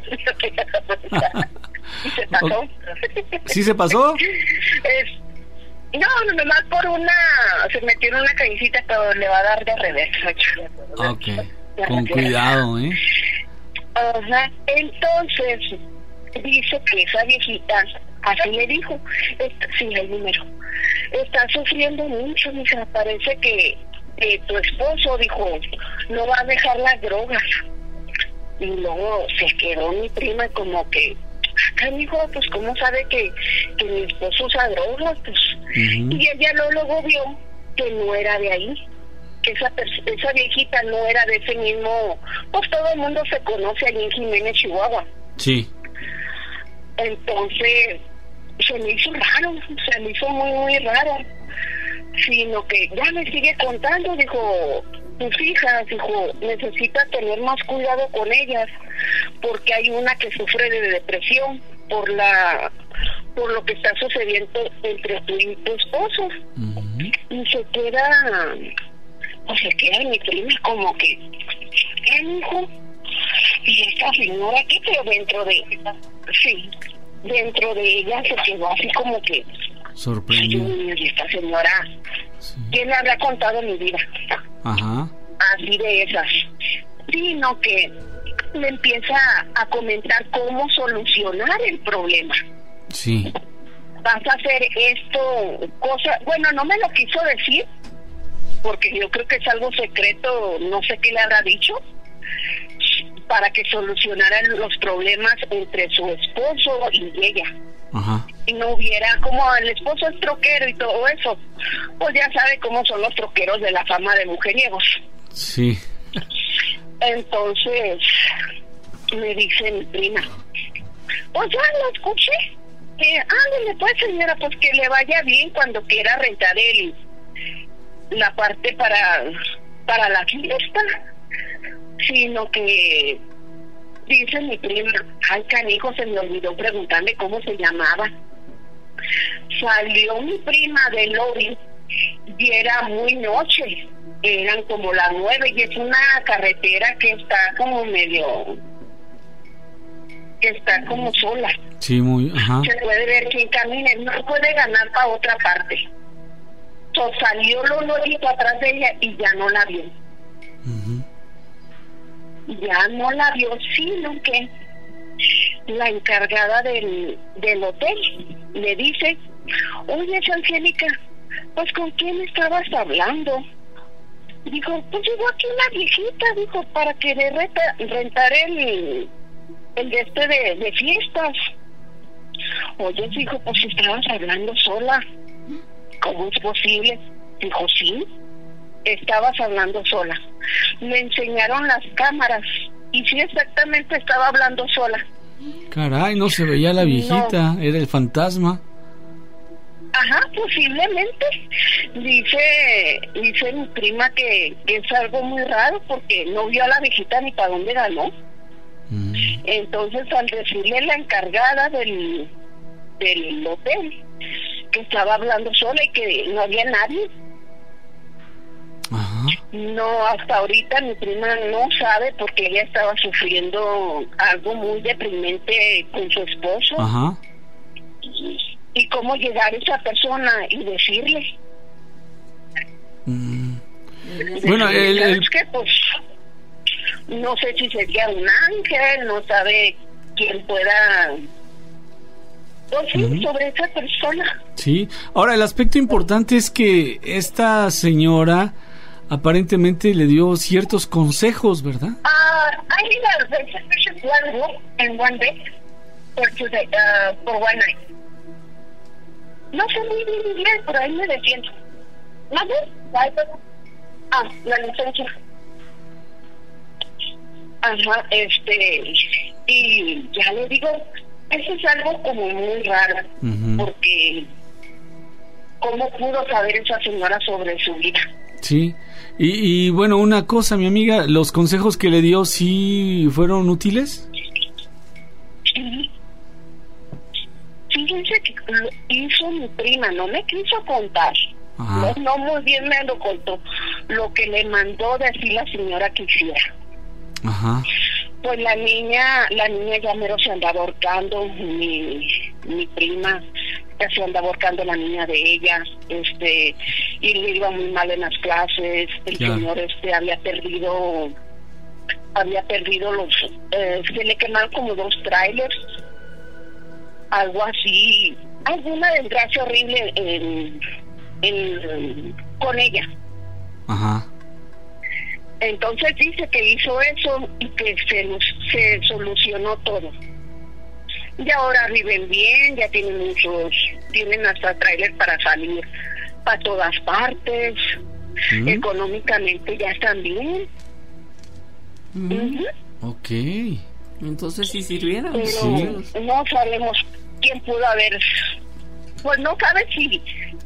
se pasó? ¿Sí se pasó? Es, no, no, nomás por una... Se metió en una callecita, pero le va a dar de revés. Ok, con cuidado, ¿eh? Ajá, entonces dice que esa viejita, así le dijo, está, sí, el número, está sufriendo mucho, mija, parece que eh, tu esposo, dijo, no va a dejar las drogas. Y luego se quedó mi prima como que, acá dijo, pues cómo sabe que, que mi esposo usa drogas, pues. Uh-huh. Y ella lo, luego vio que no era de ahí, que esa esa viejita no era de ese mismo, pues todo el mundo se conoce allí en Jiménez, Chihuahua. Sí. Entonces, se me hizo raro, se me hizo muy, muy raro. Sino que ya me sigue contando, dijo... Tus hijas, dijo, necesitas tener más cuidado con ellas, porque hay una que sufre de depresión por la por lo que está sucediendo entre tú y tu esposo. Uh-huh. Y se queda, o se queda mi prima como que, ¿qué, hijo? Y esta señora, ¿qué? Pero dentro de, sí, dentro de ella se quedó así como que, sorprendido. Y esta señora, sí. ¿Quién le habrá contado mi vida? Ajá. Así de esas. Sino que me empieza a comentar cómo solucionar el problema. Sí. Vas a hacer esto, cosa, bueno, no me lo quiso decir, porque yo creo que es algo secreto, no sé qué le habrá dicho, para que solucionaran los problemas entre su esposo y ella. Ajá. Y no hubiera, como el esposo es troquero y todo eso, pues ya sabe cómo son los troqueros de la fama de mujeriegos. Sí. Entonces me dice mi prima, pues ya lo escuché, eh, ándale pues señora, pues que le vaya bien cuando quiera rentar el la parte para para la fiesta. Sino que dice mi prima, ay canijo, se me olvidó preguntarle cómo se llamaba. Salió mi prima del lobby y era muy noche, eran como las nueve y es una carretera que está como medio que está como sola. Sí, muy, ajá. Se puede ver que camina, no puede ganar para otra parte. So, salió lo lojito atrás de ella y ya no la vio. Uh-huh. Ya no la vio, sino que la encargada del, del hotel le dice: oye, Angélica, pues ¿con quién estabas hablando? Dijo, pues llegó aquí una viejita, dijo, para querer renta, rentar el, el de este de, de fiestas. Oye, dijo, pues estabas hablando sola. ¿Cómo es posible? Dijo, sí, estabas hablando sola. Me enseñaron las cámaras y sí, exactamente estaba hablando sola. Caray, no se veía la viejita, no. Era el fantasma. Ajá, posiblemente. Dice dice mi prima que, que es algo muy raro porque no vio a la viejita ni para dónde ganó. Mm. Entonces, al decirle la encargada del, del hotel que estaba hablando sola y que no había nadie. Ajá. No, hasta ahorita mi prima no sabe porque ella estaba sufriendo algo muy deprimente con su esposo. Ajá. Y cómo llegar a esa persona y decirle. Mm. Bueno, el, el... ¿sabes qué? Pues no sé si sería un ángel, no sabe quién pueda... Pues sí, uh-huh. sobre esa persona. Sí, ahora el aspecto importante es que esta señora aparentemente le dio ciertos consejos, ¿verdad? Ah, uh, I need a reservation one room and one bed for today, uh, for one night. No sé muy bien inglés, pero ahí me defiendo. ¿No? Ah, la licencia. Ajá, este, y ya le digo, eso es algo como muy raro, uh-huh. porque ¿cómo pudo saber esa señora sobre su vida? Sí, y, y bueno, una cosa, mi amiga, ¿los consejos que le dio sí fueron útiles? Sí. Fíjense que lo hizo mi prima, no me quiso contar. No, no muy bien me lo contó. Lo que le mandó decir la señora que hiciera. Ajá. Pues la niña, la niña ya mero se andaba ahorcando, mi, mi prima ya se andaba ahorcando la niña de ella, este, y le iba muy mal en las clases, el claro. señor este había perdido, había perdido los, eh, se le quemaron como dos trailers, algo así, alguna desgracia horrible en, en, con ella. Ajá. Entonces dice que hizo eso y que se, se solucionó todo. Y ahora viven bien, ya tienen muchos, tienen hasta trailer para salir para todas partes, ¿Mm? Económicamente ya están bien. ¿Mm? Uh-huh. Ok. Entonces sí sirvieron. Pero sí. No sabemos quién pudo haber, pues no sabe si,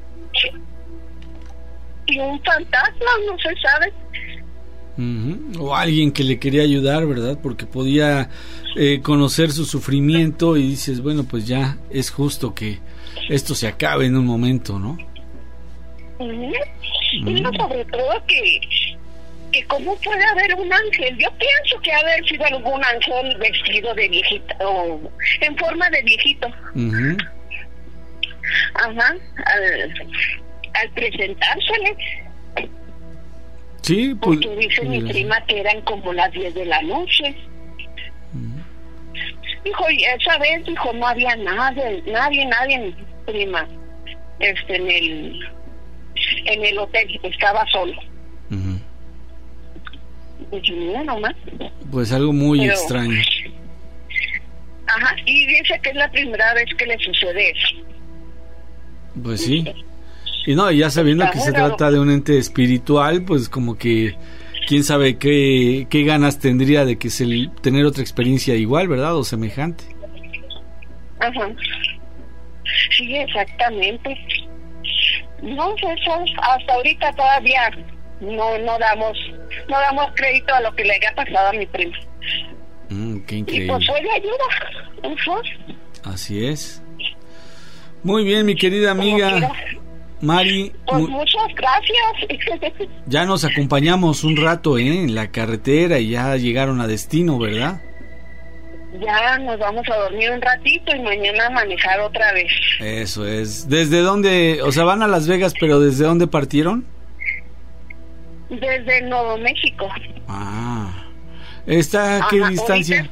si un fantasma, no se sabe. Uh-huh. O alguien que le quería ayudar, ¿verdad? Porque podía eh, conocer su sufrimiento y dices, bueno, pues ya es justo que esto se acabe en un momento, ¿no? Uh-huh. Uh-huh. Y no, sobre todo que, que cómo puede haber un ángel. Yo pienso que haber sido algún ángel vestido de viejito o en forma de viejito. Uh-huh. Ajá, al, al presentársele. Sí, pues, porque dice mi prima que eran como las diez de la noche. Uh-huh. Dijo, y esa vez, dijo, no había nadie, nadie, nadie, prima, este, en el, en el hotel, estaba solo. Uh-huh. Y mira nomás. Pues algo muy Pero, extraño. Ajá, y dice que es la primera vez que le sucede eso. Pues sí. Y no, ya sabiendo que se trata de un ente espiritual, pues como que quién sabe qué, qué ganas tendría de que se, tener otra experiencia igual, ¿verdad? O semejante. Ajá. Sí, exactamente. No, eso hasta ahorita todavía no no damos no damos crédito a lo que le haya pasado a mi prima. Mm, qué increíble. Y pues fue de ayuda. Uh-huh. Así es. Muy bien, mi querida amiga Mari. Pues mu- muchas gracias. Ya nos acompañamos un rato, ¿eh? En la carretera y ya llegaron a destino, ¿verdad? ya nos vamos a dormir un ratito y mañana a manejar otra vez. Eso es. ¿Desde dónde? O sea, van a Las Vegas, pero ¿desde dónde partieron? Desde Nuevo México. Ah. ¿Está a qué Ajá, distancia?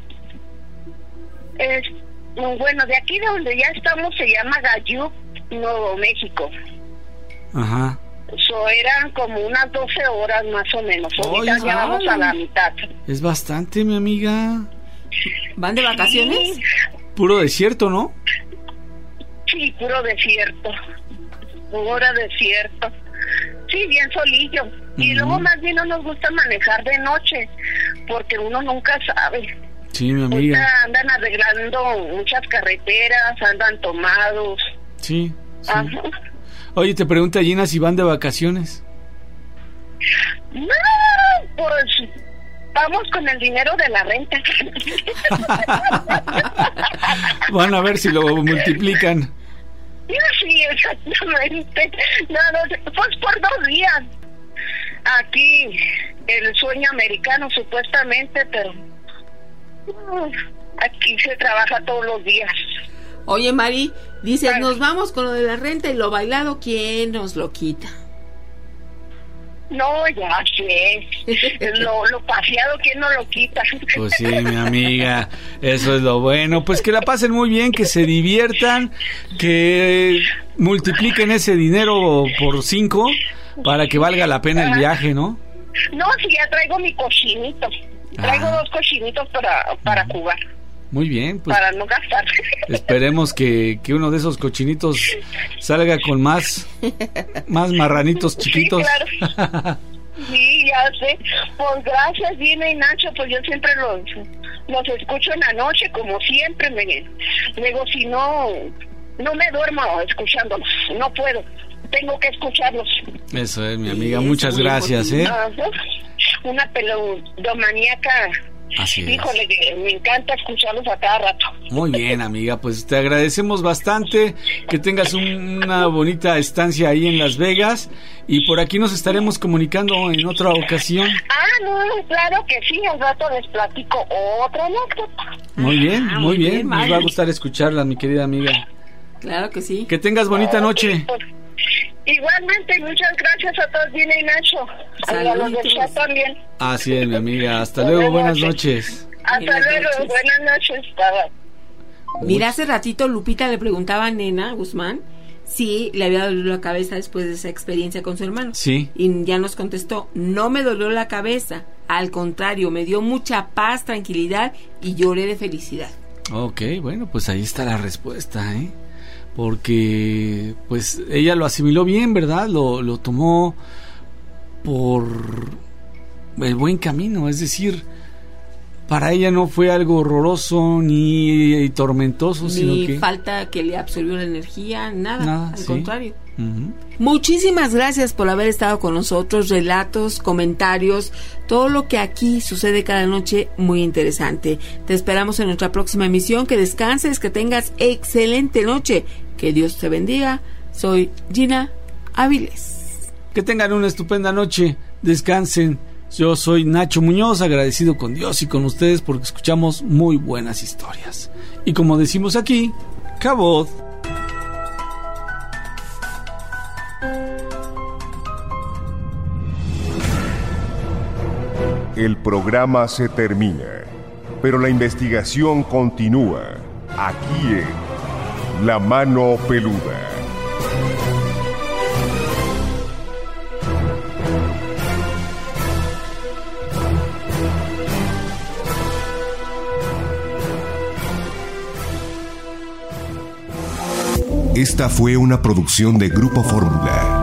Es, bueno, de aquí de donde ya estamos se llama Gayuc, Nuevo México. Ajá. So, eran como unas doce horas más o menos. Ahorita Oye, ya vamos ay. a la mitad. Es bastante, mi amiga. ¿Van de vacaciones? Sí, Puro desierto, ¿no? sí, puro desierto. Puro desierto. Sí, bien solillo. Y Ujú. luego más bien no nos gusta manejar de noche, porque uno nunca sabe. Sí, mi amiga. Ahorita andan arreglando muchas carreteras, andan tomados. Sí, sí. Ajá. Oye, te pregunta Gina si van de vacaciones. No, pues vamos con el dinero de la renta. Van a ver si lo multiplican. Sí, exactamente. No, no, pues por dos días. Aquí el sueño americano supuestamente, pero uh, aquí se trabaja todos los días. Oye, Mari, dices, nos vamos con lo de la renta y lo bailado, ¿quién nos lo quita? No, ya sé. Lo, lo paseado, ¿quién no lo quita? Pues sí, mi amiga, eso es lo bueno. Pues que la pasen muy bien, que se diviertan, que multipliquen ese dinero por cinco para que valga la pena el viaje, ¿no? No, sí, ya traigo mi cochinito. Traigo Ah. dos cochinitos para, para jugar, Muy bien, pues para no gastar. esperemos que, que uno de esos cochinitos salga con más, más marranitos chiquitos. Sí, claro. Sí, ya sé. Pues gracias, Gina y Nacho, pues yo siempre los, los escucho en la noche, como siempre. Me, luego, si no, no me duermo escuchándolos, no puedo. Tengo que escucharlos. Eso es, mi amiga, muchas gracias, ¿eh? Ajá. Una peludomaníaca. Así es. Híjole, que me encanta escucharlos a cada rato. Muy bien, amiga, pues te agradecemos bastante, que tengas un- una bonita estancia ahí en Las Vegas y por aquí nos estaremos comunicando en otra ocasión. Ah, no, claro que sí, al rato les platico otra anécdota. Muy bien, Ah, muy muy bien, bien, nos Mari. va a gustar escucharla, mi querida amiga. Claro que sí. Que tengas bonita noche. Pues, igualmente, muchas gracias a todos, Gina y Nacho. A los del chat también. Así es, mi amiga, hasta luego, buenas noches. Hasta Buenas luego, noches. buenas noches. Bye, bye. Mira, hace ratito Lupita le preguntaba a Nena Guzmán si le había dolido la cabeza después de esa experiencia con su hermano. Sí. Y ya nos contestó, no me dolió la cabeza, al contrario, me dio mucha paz, tranquilidad y lloré de felicidad. Ok, bueno, pues ahí está la respuesta, ¿eh? Porque, pues, ella lo asimiló bien, ¿verdad? Lo, lo tomó por el buen camino, es decir, para ella no fue algo horroroso ni tormentoso, sino Ni que... falta que le absorbió la energía, nada, Nada, al sí. contrario. Ujú. Muchísimas gracias por haber estado con nosotros, relatos, comentarios, todo lo que aquí sucede cada noche, muy interesante. Te esperamos en nuestra próxima emisión, que descanses, que tengas excelente noche, que Dios te bendiga. Soy Gina Áviles. Que tengan una estupenda noche, descansen. Yo soy Nacho Muñoz, agradecido con Dios y con ustedes porque escuchamos muy buenas historias. Y como decimos aquí, cabot. El programa se termina, pero la investigación continúa aquí en La Mano Peluda. Esta fue una producción de Grupo Fórmula.